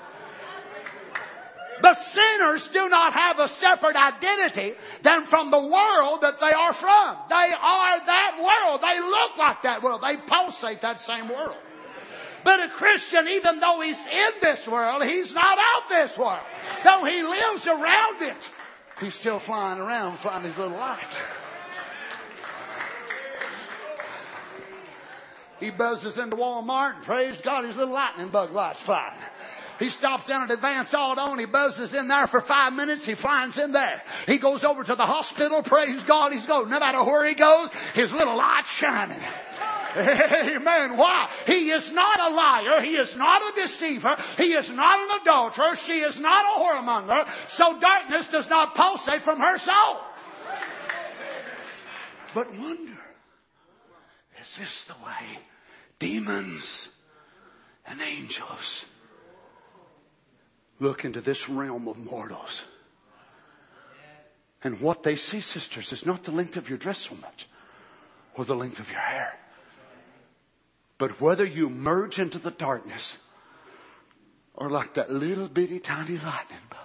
The sinners do not have a separate identity than from the world that they are from. They are that world. They look like that world. They pulsate that same world. But a Christian, even though he's in this world, he's not out this world. Though he lives around it, he's still flying around, flying his little light. He buzzes into Walmart and praise God, his little lightning bug light's flying. He stops down at Advance Auto and he buzzes in there for 5 minutes. He flies in there. He goes over to the hospital. Praise God, he's going. No matter where he goes, his little light's shining. Amen. Why? He is not a liar. He is not a deceiver. He is not an adulterer. She is not a whoremonger. So darkness does not pulsate from her soul. But wonder, is this the way demons and angels look into this realm of mortals? And what they see, sisters, is not the length of your dress so much, or the length of your hair, but whether you merge into the darkness or like that little bitty tiny lightning bug.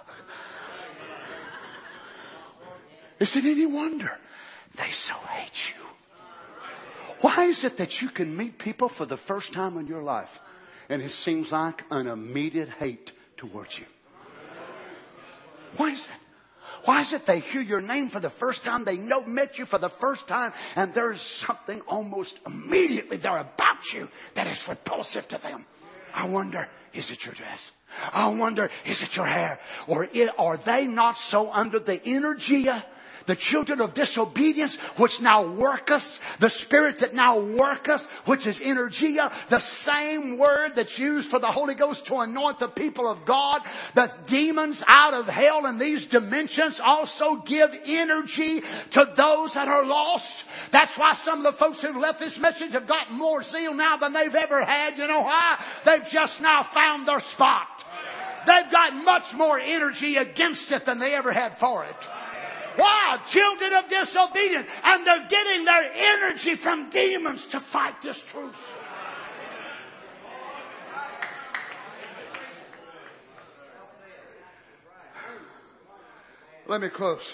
Is it any wonder they so hate you? Why is it that you can meet people for the first time in your life and it seems like an immediate hate towards you? Why is that? Why is it they hear your name for the first time, they met you for the first time, and there's something almost immediately there about you that is repulsive to them? I wonder, is it your dress? I wonder, is it your hair? Or are they not so under the energy, the children of disobedience, which now worketh, the spirit that now worketh, which is energia, the same word that's used for the Holy Ghost to anoint the people of God. The demons out of hell in these dimensions also give energy to those that are lost. That's why some of the folks who've left this message have got more zeal now than they've ever had. You know why? They've just now found their spot. They've got much more energy against it than they ever had for it. Why? Children of disobedience. And they're getting their energy from demons to fight this truth. Let me close.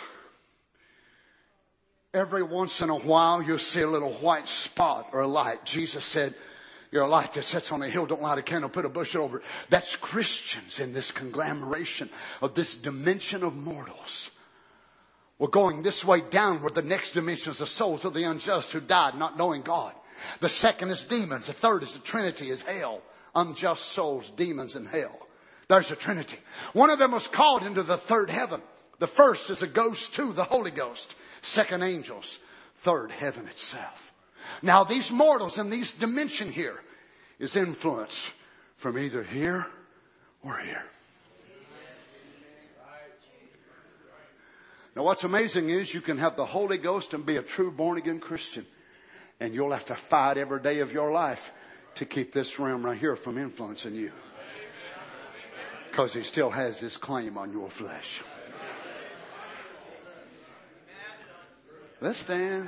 Every once in a while you'll see a little white spot or a light. Jesus said, you're a light that sits on a hill. Don't light a candle, put a bushel over it. That's Christians in this conglomeration of this dimension of mortals. We're going this way downward. The next dimension is the souls of the unjust who died not knowing God. The second is demons. The third is the Trinity, is hell. Unjust souls, demons, and hell. There's a Trinity. One of them was called into the third heaven. The first is a ghost too, the Holy Ghost. Second, angels. Third, heaven itself. Now these mortals in these dimension here is influence from either here or here. Now what's amazing is you can have the Holy Ghost and be a true born-again Christian. And you'll have to fight every day of your life to keep this realm right here from influencing you. Because he still has this claim on your flesh. Let's stand.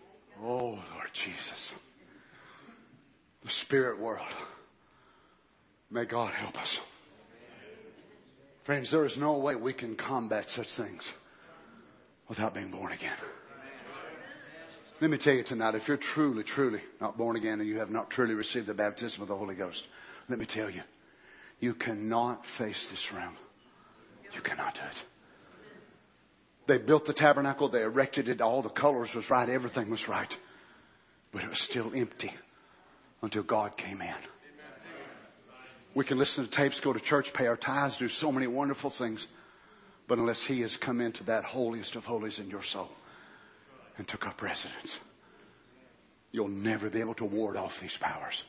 Oh, Lord Jesus. The spirit world. May God help us. Friends, there is no way we can combat such things without being born again. Let me tell you tonight, if you're truly, truly not born again and you have not truly received the baptism of the Holy Ghost, let me tell you, you cannot face this realm. You cannot do it. They built the tabernacle, they erected it, all the colors was right, everything was right. But it was still empty until God came in. We can listen to tapes, go to church, pay our tithes, do so many wonderful things. But unless He has come into that holiest of holies in your soul and took up residence, you'll never be able to ward off these powers.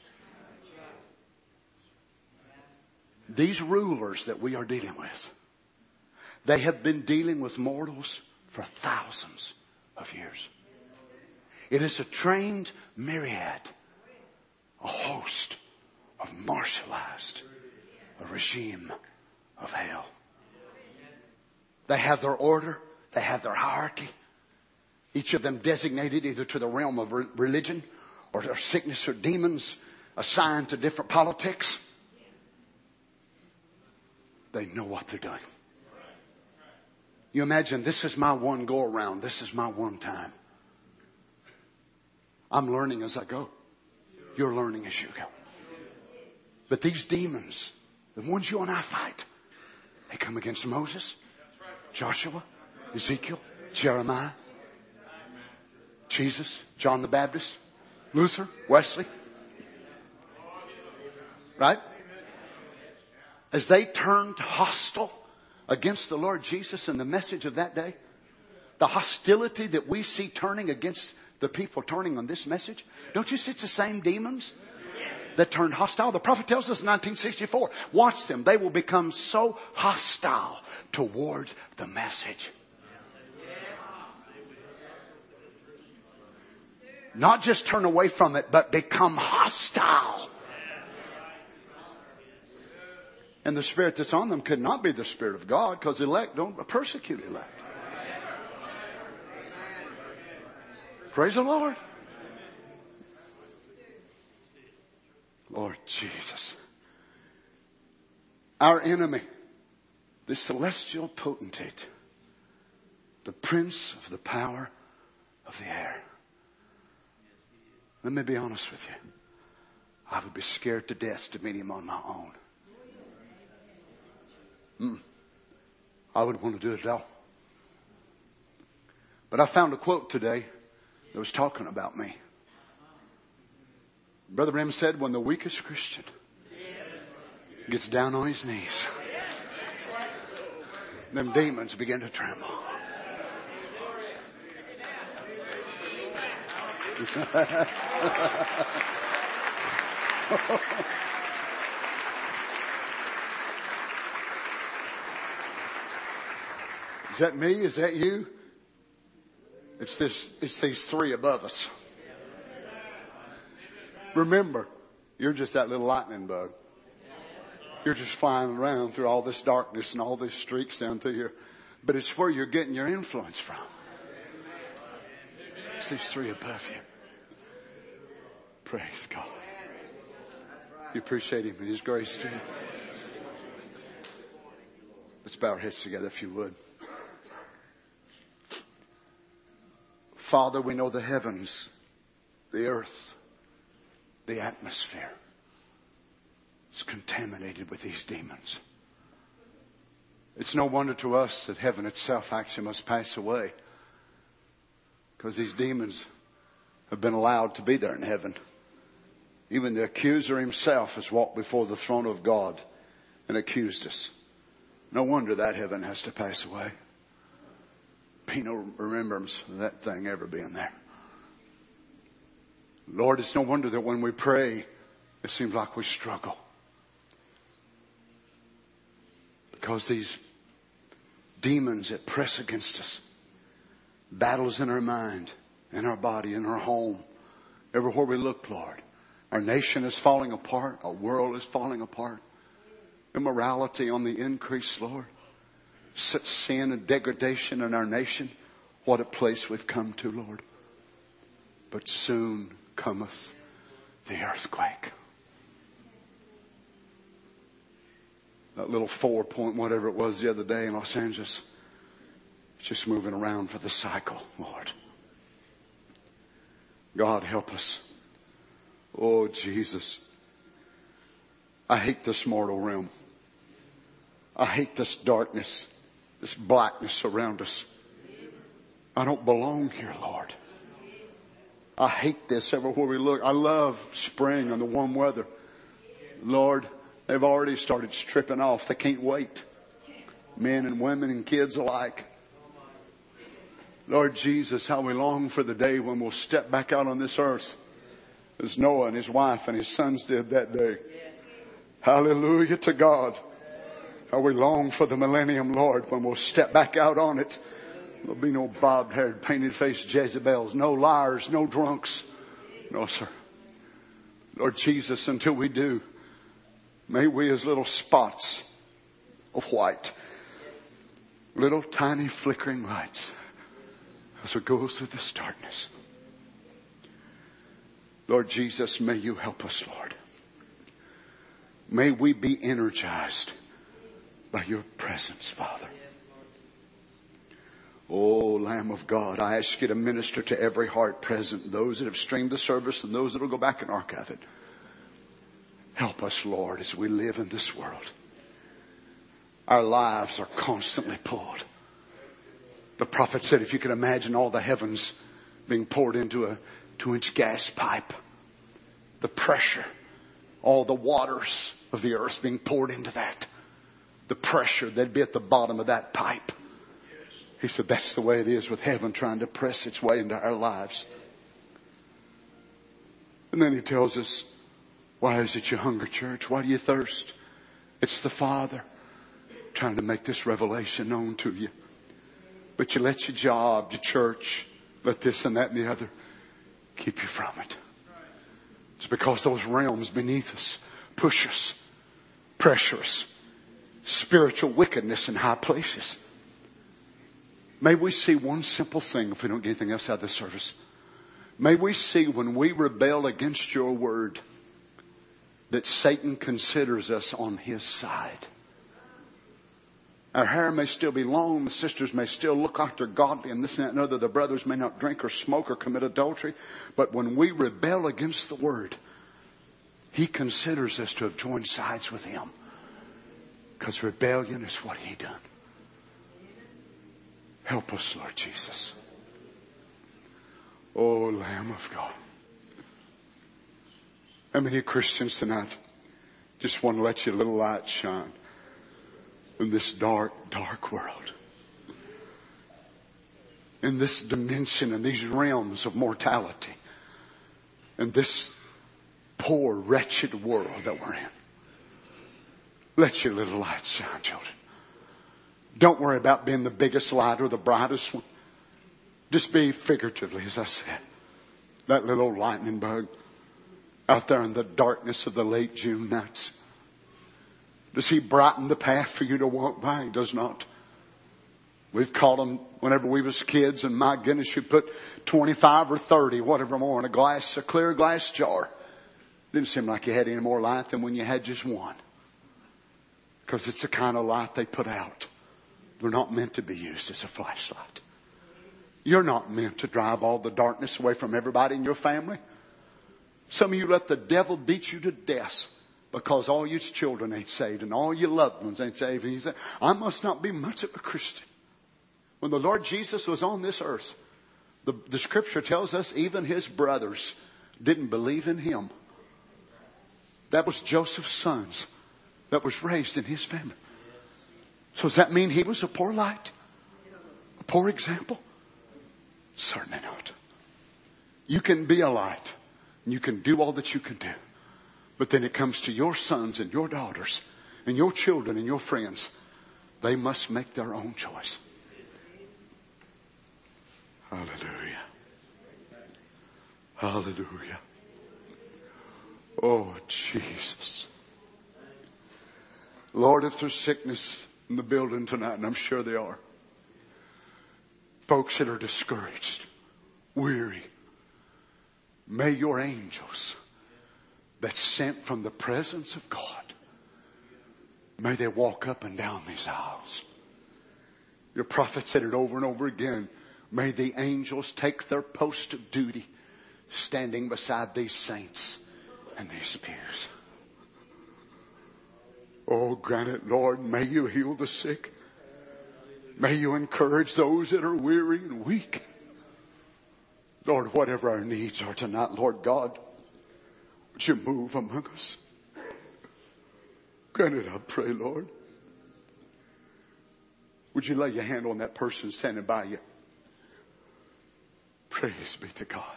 These rulers that we are dealing with, they have been dealing with mortals for thousands of years. It is a trained myriad, a host of martialized, a regime of hell. They have their order. They have their hierarchy. Each of them designated either to the realm of religion or their sickness or demons assigned to different politics. They know what they're doing. You imagine, this is my one go around. This is my one time. I'm learning as I go. You're learning as you go. But these demons, the ones you and I fight, they come against Moses, Joshua, Ezekiel, Jeremiah, Jesus, John the Baptist, Luther, Wesley. Right? As they turned hostile against the Lord Jesus and the message of that day, the hostility that we see turning against the people turning on this message, don't you see it's the same demons that turned hostile? The prophet tells us in 1964, watch them. They will become so hostile towards the message. Not just turn away from it, but become hostile. And the spirit that's on them could not be the Spirit of God, because elect don't persecute elect. Praise the Lord. Lord Jesus. Our enemy, the celestial potentate, the prince of the power of the air. Let me be honest with you. I would be scared to death to meet him on my own. I wouldn't want to do it at all. But I found a quote today that was talking about me. Brother Branham said, when the weakest Christian gets down on his knees, them demons begin to tremble. Is that me? Is that you? It's these three above us. Remember, you're just that little lightning bug. You're just flying around through all this darkness and all these streaks down through here. But it's where you're getting your influence from. It's these three above you. Praise God. You appreciate Him and His grace to you. Let's bow our heads together if you would. Father, we know the heavens, the earth, the atmosphere is contaminated with these demons. It's no wonder to us that heaven itself actually must pass away, because these demons have been allowed to be there in heaven. Even the accuser himself has walked before the throne of God and accused us. No wonder that heaven has to pass away. Be no remembrance of that thing ever being there. Lord, it's no wonder that when we pray, it seems like we struggle. Because these demons that press against us, battles in our mind, in our body, in our home, everywhere we look, Lord. Our nation is falling apart. Our world is falling apart. Immorality on the increase, Lord. Such sin and degradation in our nation. What a place we've come to, Lord. But soon cometh the earthquake. That little 4-point whatever it was the other day in Los Angeles. Just moving around for the cycle, Lord. God help us. Oh, Jesus. I hate this mortal realm. I hate this darkness, this blackness around us. I don't belong here, Lord. I hate this everywhere we look. I love spring and the warm weather. Lord, they've already started stripping off. They can't wait. Men and women and kids alike. Lord Jesus, how we long for the day when we'll step back out on this earth as Noah and his wife and his sons did that day. Hallelujah to God. How we long for the millennium, Lord, when we'll step back out on it. There'll be no bobbed-haired, painted-faced Jezebels, no liars, no drunks. No, sir. Lord Jesus, until we do, may we as little spots of white, little tiny flickering lights, as we go through this darkness. Lord Jesus, may you help us, Lord. May we be energized by your presence, Father. Oh, Lamb of God, I ask you to minister to every heart present, those that have streamed the service and those that will go back and archive it. Help us, Lord, as we live in this world. Our lives are constantly pulled. The prophet said, if you could imagine all the heavens being poured into a 2-inch gas pipe, the pressure, all the waters of the earth being poured into that, the pressure that'd be at the bottom of that pipe. He said, that's the way it is with heaven trying to press its way into our lives. And then he tells us, why is it you hunger, church? Why do you thirst? It's the Father trying to make this revelation known to you. But you let your job, your church, let this and that and the other keep you from it. It's because those realms beneath us push us, pressure us, spiritual wickedness in high places. May we see one simple thing if we don't get anything else out of this service. May we see when we rebel against your word that Satan considers us on his side. Our hair may still be long. The sisters may still look like they're godly and this and that and other. The brothers may not drink or smoke or commit adultery. But when we rebel against the word, he considers us to have joined sides with him. Because rebellion is what he done. Help us, Lord Jesus. Oh, Lamb of God. How many Christians tonight just want to let your little light shine in this dark, dark world? In this dimension and these realms of mortality. In this poor, wretched world that we're in. Let your little light shine, children. Don't worry about being the biggest light or the brightest one. Just be figuratively, as I said, that little old lightning bug out there in the darkness of the late June nights. Does he brighten the path for you to walk by? He does not. We've caught them whenever we was kids, and my goodness, you put 25 or 30, whatever more, in a clear glass jar. Didn't seem like you had any more light than when you had just one. Because it's the kind of light they put out. They're not meant to be used as a flashlight. You're not meant to drive all the darkness away from everybody in your family. Some of you let the devil beat you to death because all your children ain't saved and all your loved ones ain't saved. And you say, I must not be much of a Christian. When the Lord Jesus was on this earth, the scripture tells us even his brothers didn't believe in him. That was Joseph's sons that was raised in his family. So does that mean he was a poor light? A poor example? Certainly not. You can be a light. And you can do all that you can do. But then it comes to your sons and your daughters and your children and your friends. They must make their own choice. Hallelujah. Hallelujah. Oh, Jesus. Lord, if there's sickness in the building tonight, and I'm sure they are, folks that are discouraged, weary, may your angels that's sent from the presence of God May they walk up and down these aisles. Your prophet said it over and over again. May the angels take their post of duty standing beside these saints and these pews. Oh, grant it, Lord. May you heal the sick. May you encourage those that are weary and weak. Lord, whatever our needs are tonight, Lord God, would you move among us? Grant it, I pray, Lord. Would you lay your hand on that person standing by you? Praise be to God.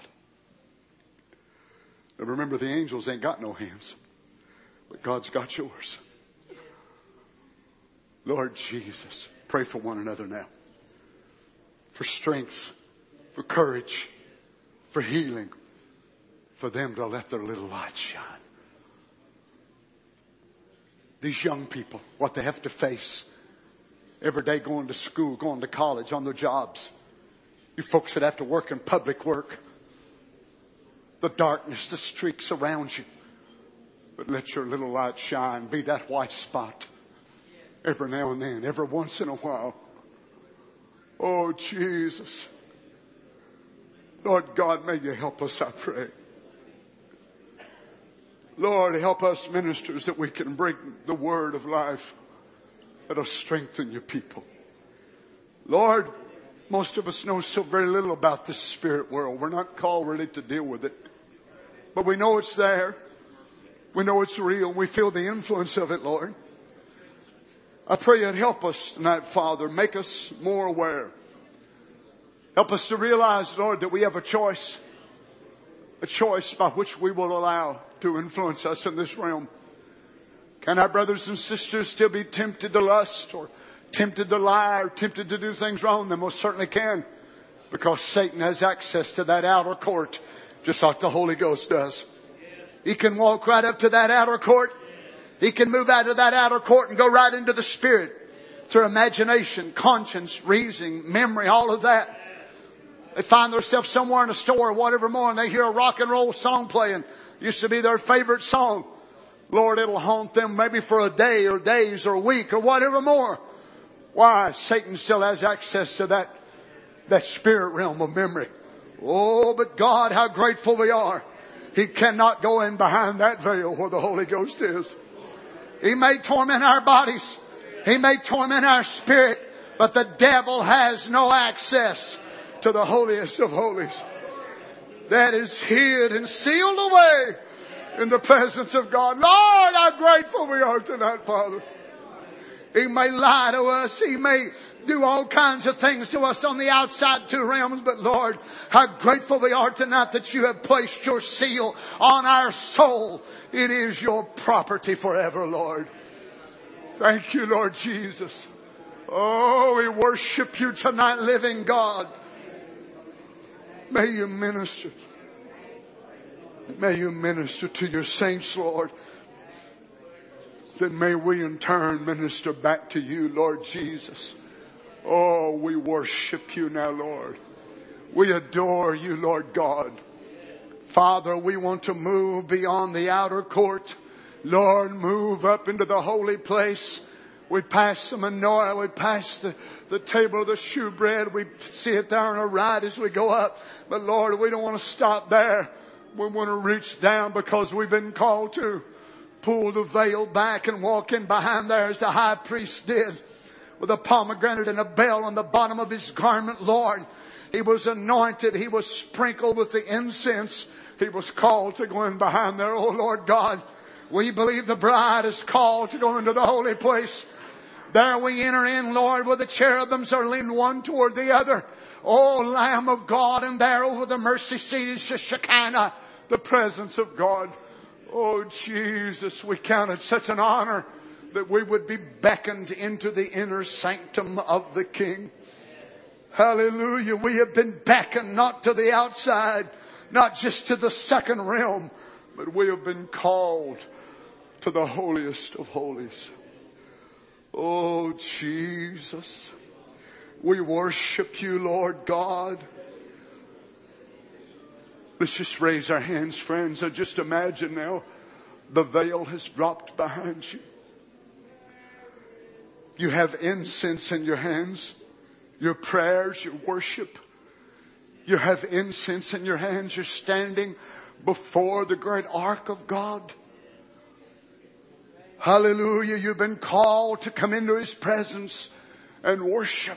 Now remember, the angels ain't got no hands, but God's got yours. Lord Jesus, pray for one another now. For strength, for courage, for healing, for them to let their little light shine. These young people, what they have to face every day going to school, going to college, on their jobs. You folks that have to work in public work. The darkness, the streaks around you. But let your little light shine. Be that white spot. Every now and then, every once in a while. Oh, Jesus. Lord God, may you help us, I pray. Lord, help us ministers that we can bring the word of life that'll strengthen your people. Lord, most of us know so very little about this spirit world. We're not called really to deal with it. But we know it's there. We know it's real. We feel the influence of it, Lord. I pray you'd help us tonight, Father. Make us more aware. Help us to realize, Lord, that we have a choice. A choice by which we will allow to influence us in this realm. Can our brothers and sisters still be tempted to lust or tempted to lie or tempted to do things wrong? They most certainly can. Because Satan has access to that outer court just like the Holy Ghost does. He can walk right up to that outer court. He can move out of that outer court and go right into the Spirit through imagination, conscience, reasoning, memory, all of that. They find themselves somewhere in a store or whatever more and they hear a rock and roll song playing. Used to be their favorite song. Lord, it'll haunt them maybe for a day or days or a week or whatever more. Why? Satan still has access to that spirit realm of memory. Oh, but God, how grateful we are. He cannot go in behind that veil where the Holy Ghost is. He may torment our bodies. He may torment our spirit. But the devil has no access to the holiest of holies. That is hid and sealed away in the presence of God. Lord, how grateful we are tonight, Father. He may lie to us. He may do all kinds of things to us on the outside two realms. But Lord, how grateful we are tonight that you have placed your seal on our soul. It is your property forever, Lord. Thank you, Lord Jesus. Oh, we worship you tonight, living God. May you minister. May you minister to your saints, Lord. Then may we in turn minister back to you, Lord Jesus. Oh, we worship you now, Lord. We adore you, Lord God. Father, we want to move beyond the outer court. Lord, move up into the holy place. We pass the menorah. We pass the table of the shewbread. We see it there on the right as we go up. But Lord, we don't want to stop there. We want to reach down because we've been called to pull the veil back and walk in behind there as the high priest did with a pomegranate and a bell on the bottom of his garment. Lord, he was anointed. He was sprinkled with the incense. He was called to go in behind there. Oh, Lord God, we believe the bride is called to go into the holy place. There we enter in, Lord, where the cherubims are leaned one toward the other. Oh, Lamb of God, and there over the mercy seat is the Shekinah, the presence of God. Oh, Jesus, we count it such an honor that we would be beckoned into the inner sanctum of the King. Hallelujah. We have been beckoned not to the outside, not just to the second realm, but we have been called to the holiest of holies. Oh, Jesus, we worship you, Lord God. Let's just raise our hands, friends. I just imagine now the veil has dropped behind you. You have incense in your hands. Your prayers, your worship. You have incense in your hands. You're standing before the great ark of God. Hallelujah. You've been called to come into His presence and worship.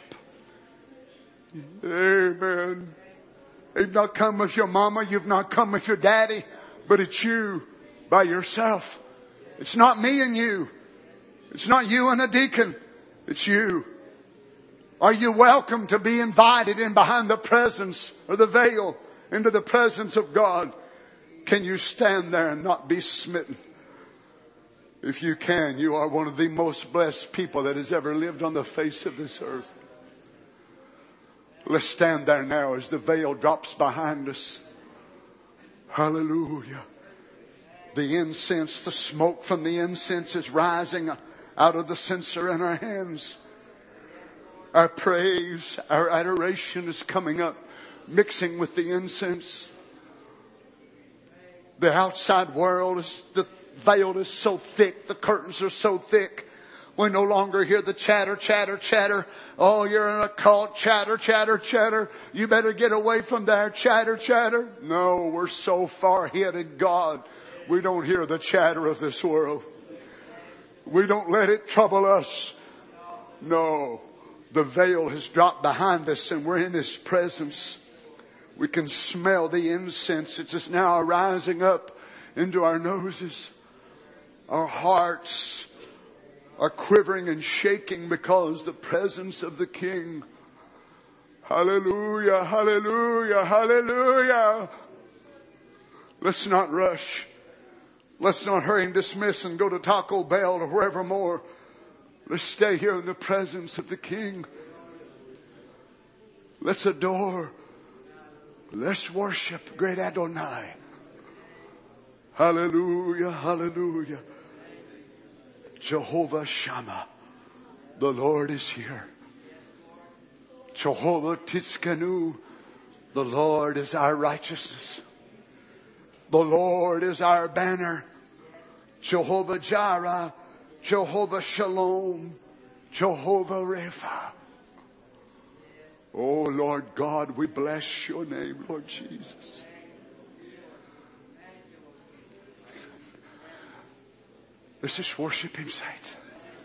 Amen. You've not come with your mama. You've not come with your daddy. But it's you by yourself. It's not me and you. It's not you and a deacon. It's you. Are you welcome to be invited in behind the presence or the veil into the presence of God? Can you stand there and not be smitten? If you can, you are one of the most blessed people that has ever lived on the face of this earth. Let's stand there now as the veil drops behind us. Hallelujah. The incense, the smoke from the incense is rising out of the censer in our hands. Our praise, our adoration is coming up, mixing with the incense. The outside world is, the veil is so thick, the curtains are so thick. We no longer hear the chatter, chatter, chatter. Oh, you're in a cult, chatter, chatter, chatter. You better get away from there, chatter, chatter. No, we're so far ahead of God. We don't hear the chatter of this world. We don't let it trouble us. No, the veil has dropped behind us and we're in His presence. We can smell the incense. It's just now rising up into our noses. Our hearts are quivering and shaking because the presence of the King. Hallelujah, hallelujah, hallelujah. Let's not rush. Let's not hurry and dismiss and go to Taco Bell or wherever more. Let's stay here in the presence of the King. Let's adore. Let's worship great Adonai. Hallelujah, hallelujah. Jehovah Shammah, the Lord is here. Jehovah Titzkenu, the Lord is our righteousness. The Lord is our banner. Jehovah Jireh, Jehovah Shalom, Jehovah Rapha. Oh Lord God, we bless your name, Lord Jesus. Let's just worship Him, saints.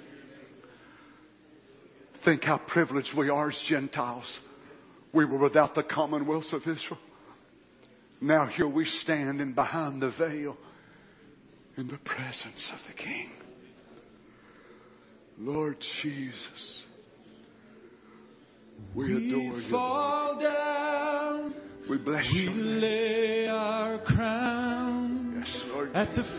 Think how privileged we are as Gentiles. We were without the commonwealth of Israel. Now here we stand in behind the veil in the presence of the King. Lord Jesus, we adore you. Fall down. We bless We you. lay our crown Yes, Lord. at the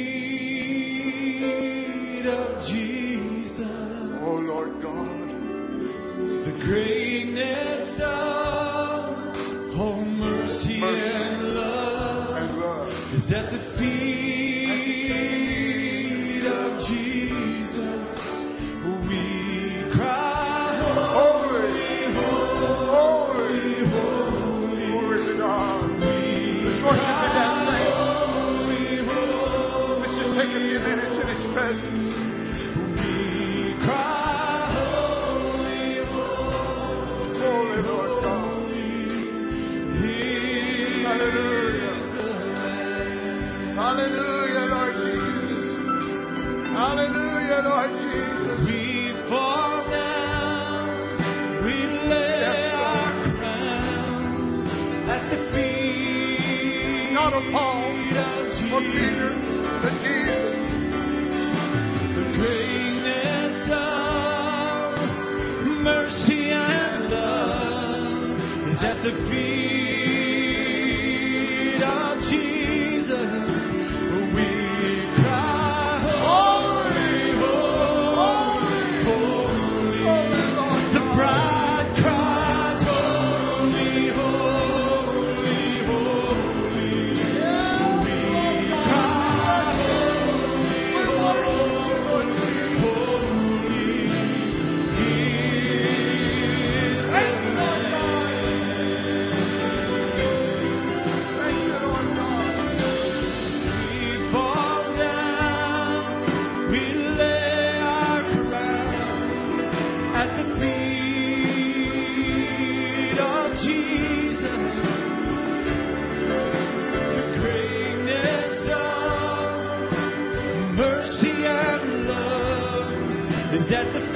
feet of Jesus. Oh Lord God. The greatness of all mercy and love And love. is at the feet of Jesus. We cry, Holy, holy, holy. glory to God. We Let's worship Him that saints. Let's just take a few minutes in His presence. We cry, Holy Lord God. Hallelujah. Hallelujah, Lord Jesus. Hallelujah, Lord Jesus. We fall down, we lay our crown at the feet Not of Paul, of or Peter, Jesus. but Jesus. The greatness of mercy and love is at the feet of Jesus. We cry, holy, holy, holy. The bride cries, holy, holy, holy. We cry, holy is the Lamb. mercy and love is at the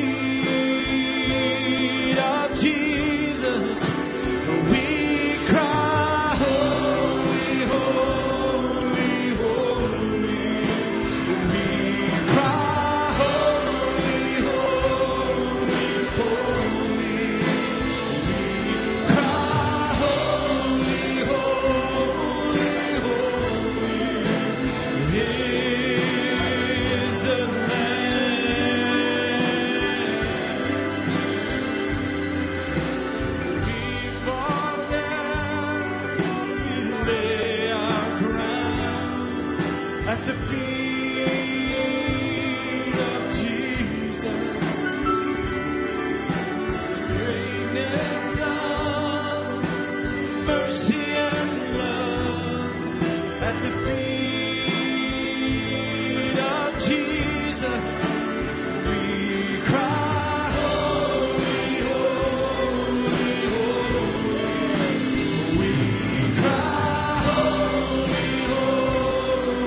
feet of Jesus. We cry, holy, holy, holy. We cry, holy, holy, holy. We cry, holy, holy, holy. Is the at the feet of Jesus, greatness of mercy and love at the feet of Jesus. We cry, holy, holy, holy. We cry, holy, holy.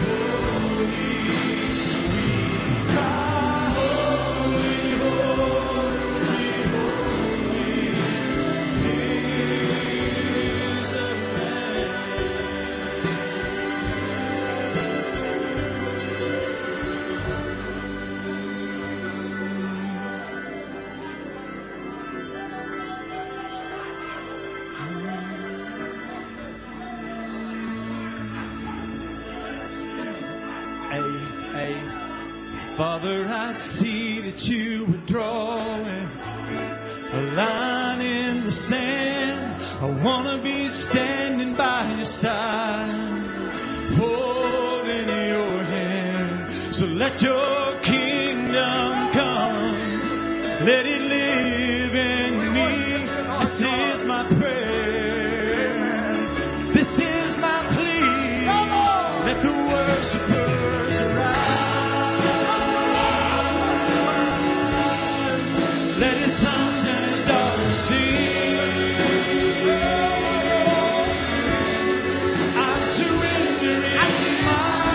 Father, I see that you were drawing a line in the sand. I want to be standing by your side, holding your hand. So let your kingdom come, let it live in me. This is my prayer, this is my plea. Let the worshipers arise. Let his sons and his daughters sing. I'm surrendering my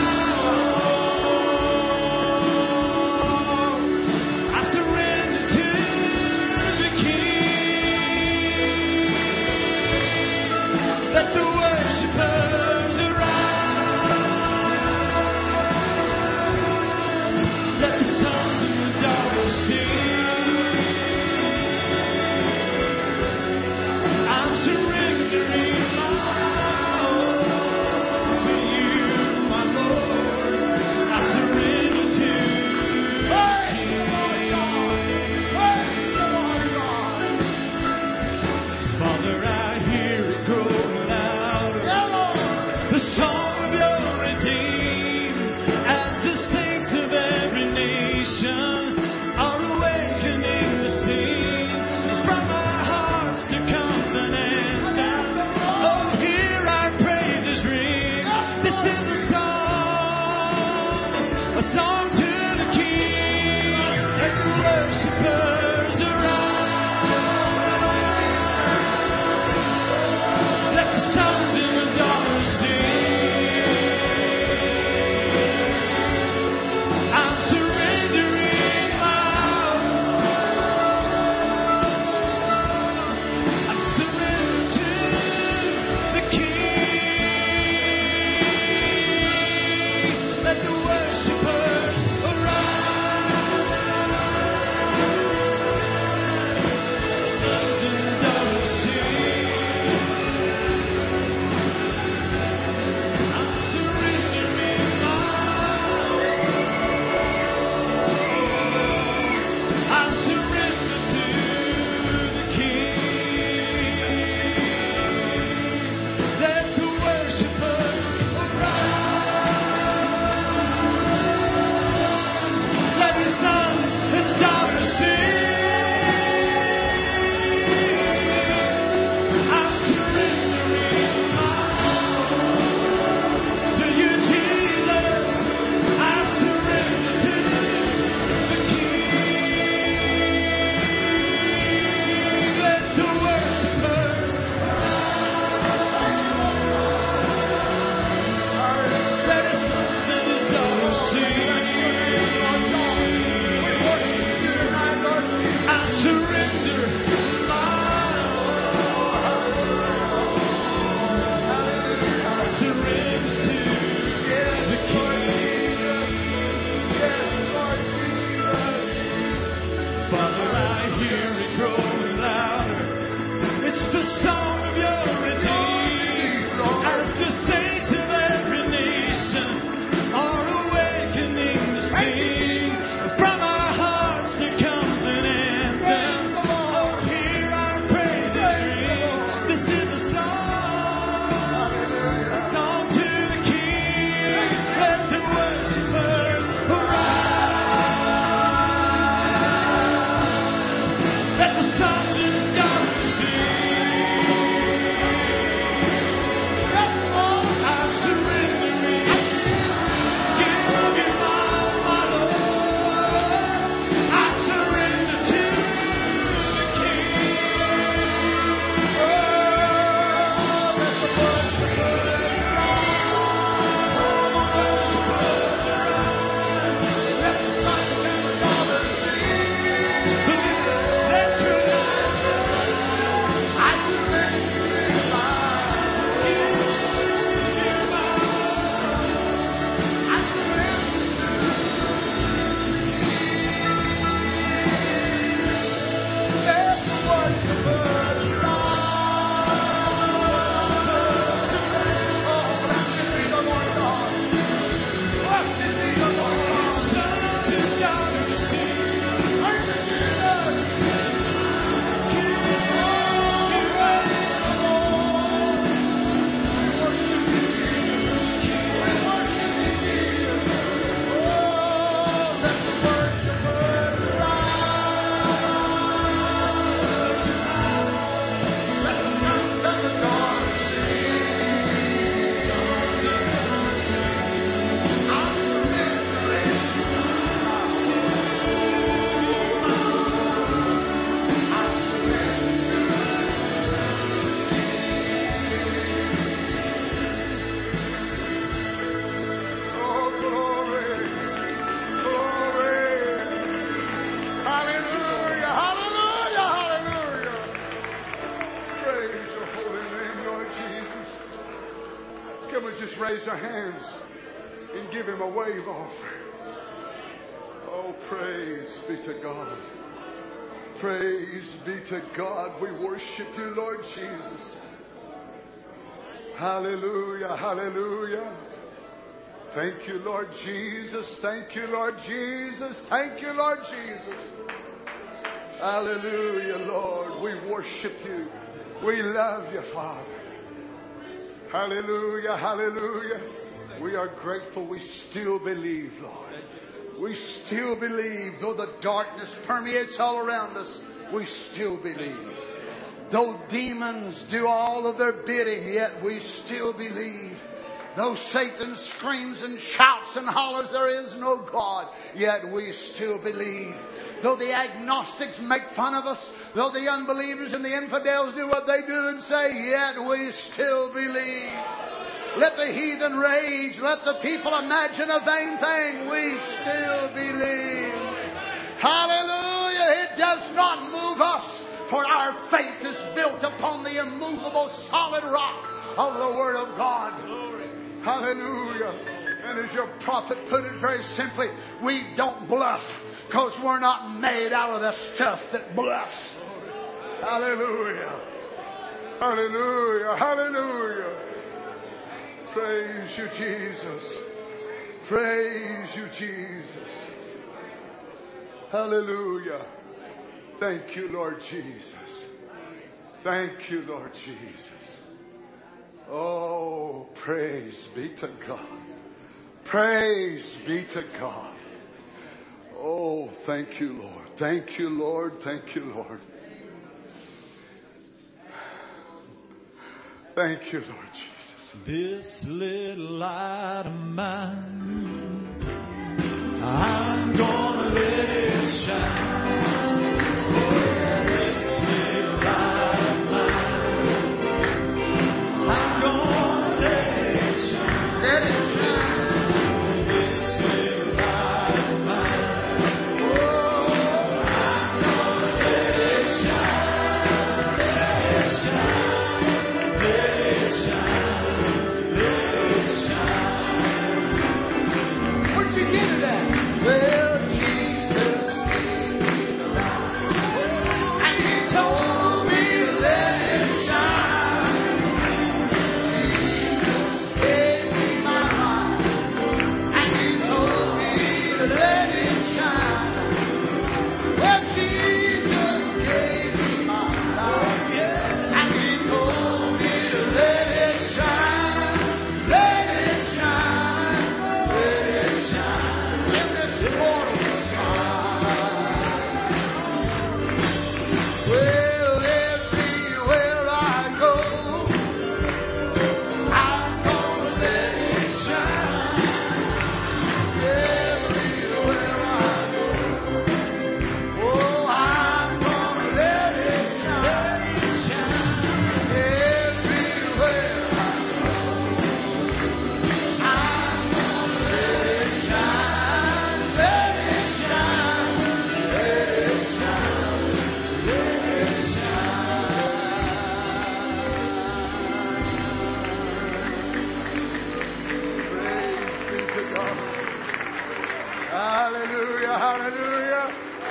all. I surrender to the King. Let the worshipers arise. Let the sons and the daughters sing. Surrendering my all to you, my Lord. I surrender to the King. Father, I hear it growing louder, the song of your redeemed, as the saints of every nation are awakening to sing. From our hearts there comes an anthem. Oh, hear our praises ring. This is a song to the King. Let the worshipers arise. Let the sons and the daughters sing. I'm surrendering my I'm surrendering to the King. Let the worshipers just raise our hands and give Him a wave offering. Oh, praise be to God. Praise be to God. We worship you, Lord Jesus. Hallelujah, hallelujah. Thank you, Lord Jesus. Thank you, Lord Jesus. Thank you, Lord Jesus. Hallelujah, Lord. We worship you. We love you, Father. Hallelujah, hallelujah. We are grateful. We still believe, Lord. We still believe. Though the darkness permeates all around us, we still believe. Though demons do all of their bidding, yet we still believe. Though Satan screams and shouts and hollers, there is no God, yet we still believe. Though the agnostics make fun of us, though the unbelievers and the infidels do what they do and say, yet we still believe. Let the heathen rage, let the people imagine a vain thing, we still believe. Hallelujah! It does not move us, for our faith is built upon the immovable solid rock of the Word of God. Hallelujah. And as your prophet put it very simply, we don't bluff, because we're not made out of the stuff that bluffs. Hallelujah. Hallelujah. Hallelujah. Praise you, Jesus. Praise you, Jesus. Hallelujah. Thank you, Lord Jesus. Thank you, Lord Jesus. Oh, praise be to God. Praise be to God. Oh, thank you, Lord. Thank you, Lord. Thank you, Lord. Thank you, Lord Jesus. This little light of mine, I'm gonna let it shine. Oh, this little light of mine, I'm gonna let it shine. Let it shine. This little light of mine, oh, I'm gonna let it shine. Let it shine. Let it shine. Let it shine. Where'd you get it at? Well, Jesus gave me the light, and He told me to let it shine. Jesus gave me my life, and He told me to let it shine. Well, Jesus gave me my life, and He told me to let it shine. Let it shine. Let it shine. In this morning sky. Well, everywhere I go, I'm gonna let it shine. Everywhere I go, oh, I'm gonna let it shine. Everywhere I go, I'm gonna let it shine. Let it shine. Let it shine. Let it shine. Praise be to God. Hallelujah, hallelujah.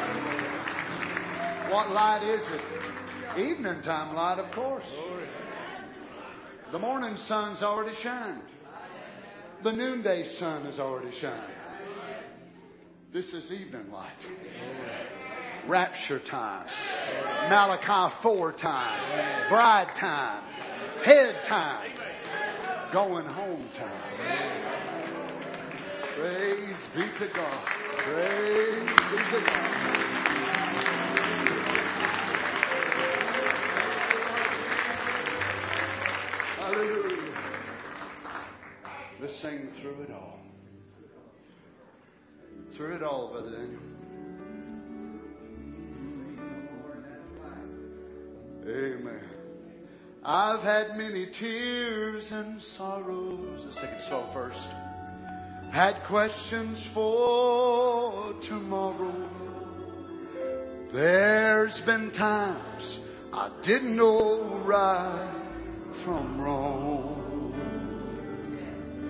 What light is it? Evening time light, of course. The morning sun's already shined. The noonday sun has already shined. This is evening light. Rapture time. Malachi 4 time. Bride time. Head time. Going home time. Praise be to God. Praise be to God. Hallelujah. Let's sing through it all. Through it all, Brother Daniel. Amen. I've had many tears and sorrows. Let's take it slow first. Had questions for tomorrow. There's been times I didn't know right from wrong.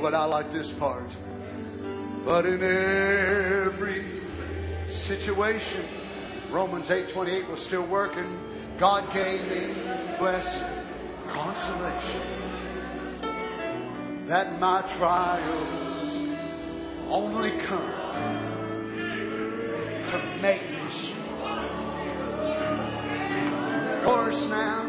but I like this part. But in every situation, Romans 8:28 was still working. God gave me blessed consolation that my trials only come to make me strong. Chorus now.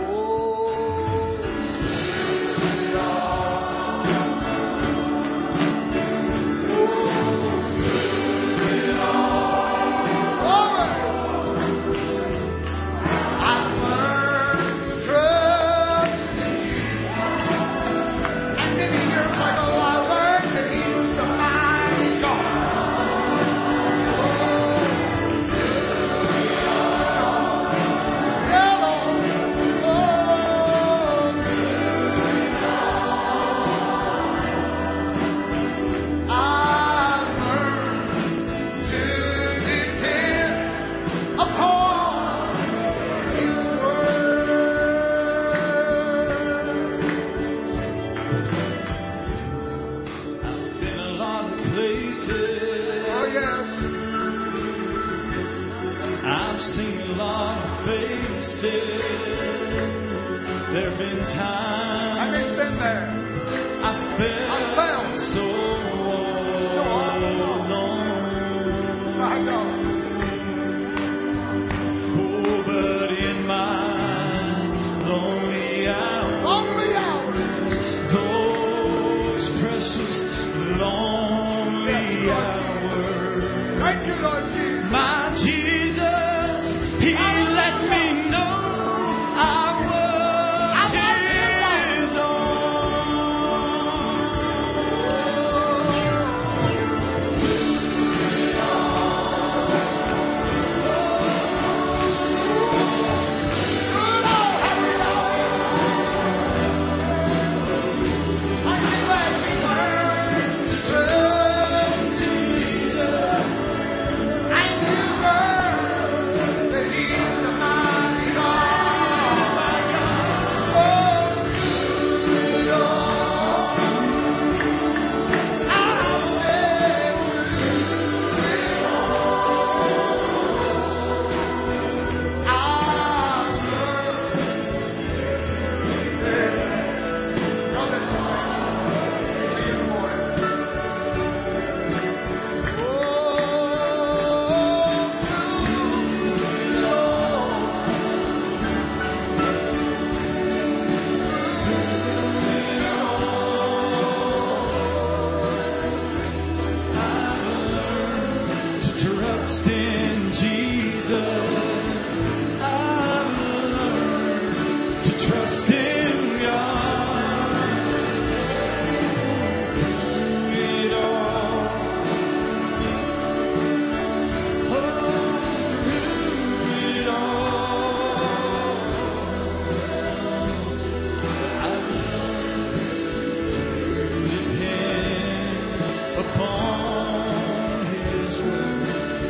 There've been times I've been there. I felt so alone. My God. Oh, but in my lonely hours, those precious lonely hours, Thank you, Lord Jesus. my Jesus, He let me know I was His own. Trust in Jesus. I've learned to trust in God. Through it all. Oh, through it all. I've learned to depend upon His word.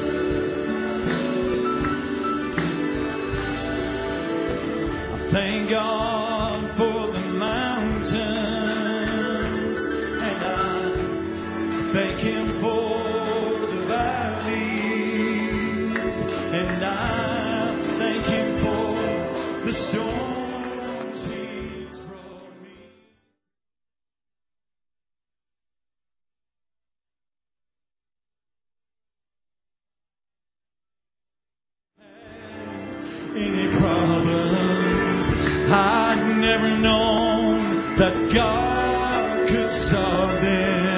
Thank God for the mountains, and I thank Him for the valleys, and I thank Him for the storms He's brought me. Any problems I'd never known that God could solve them.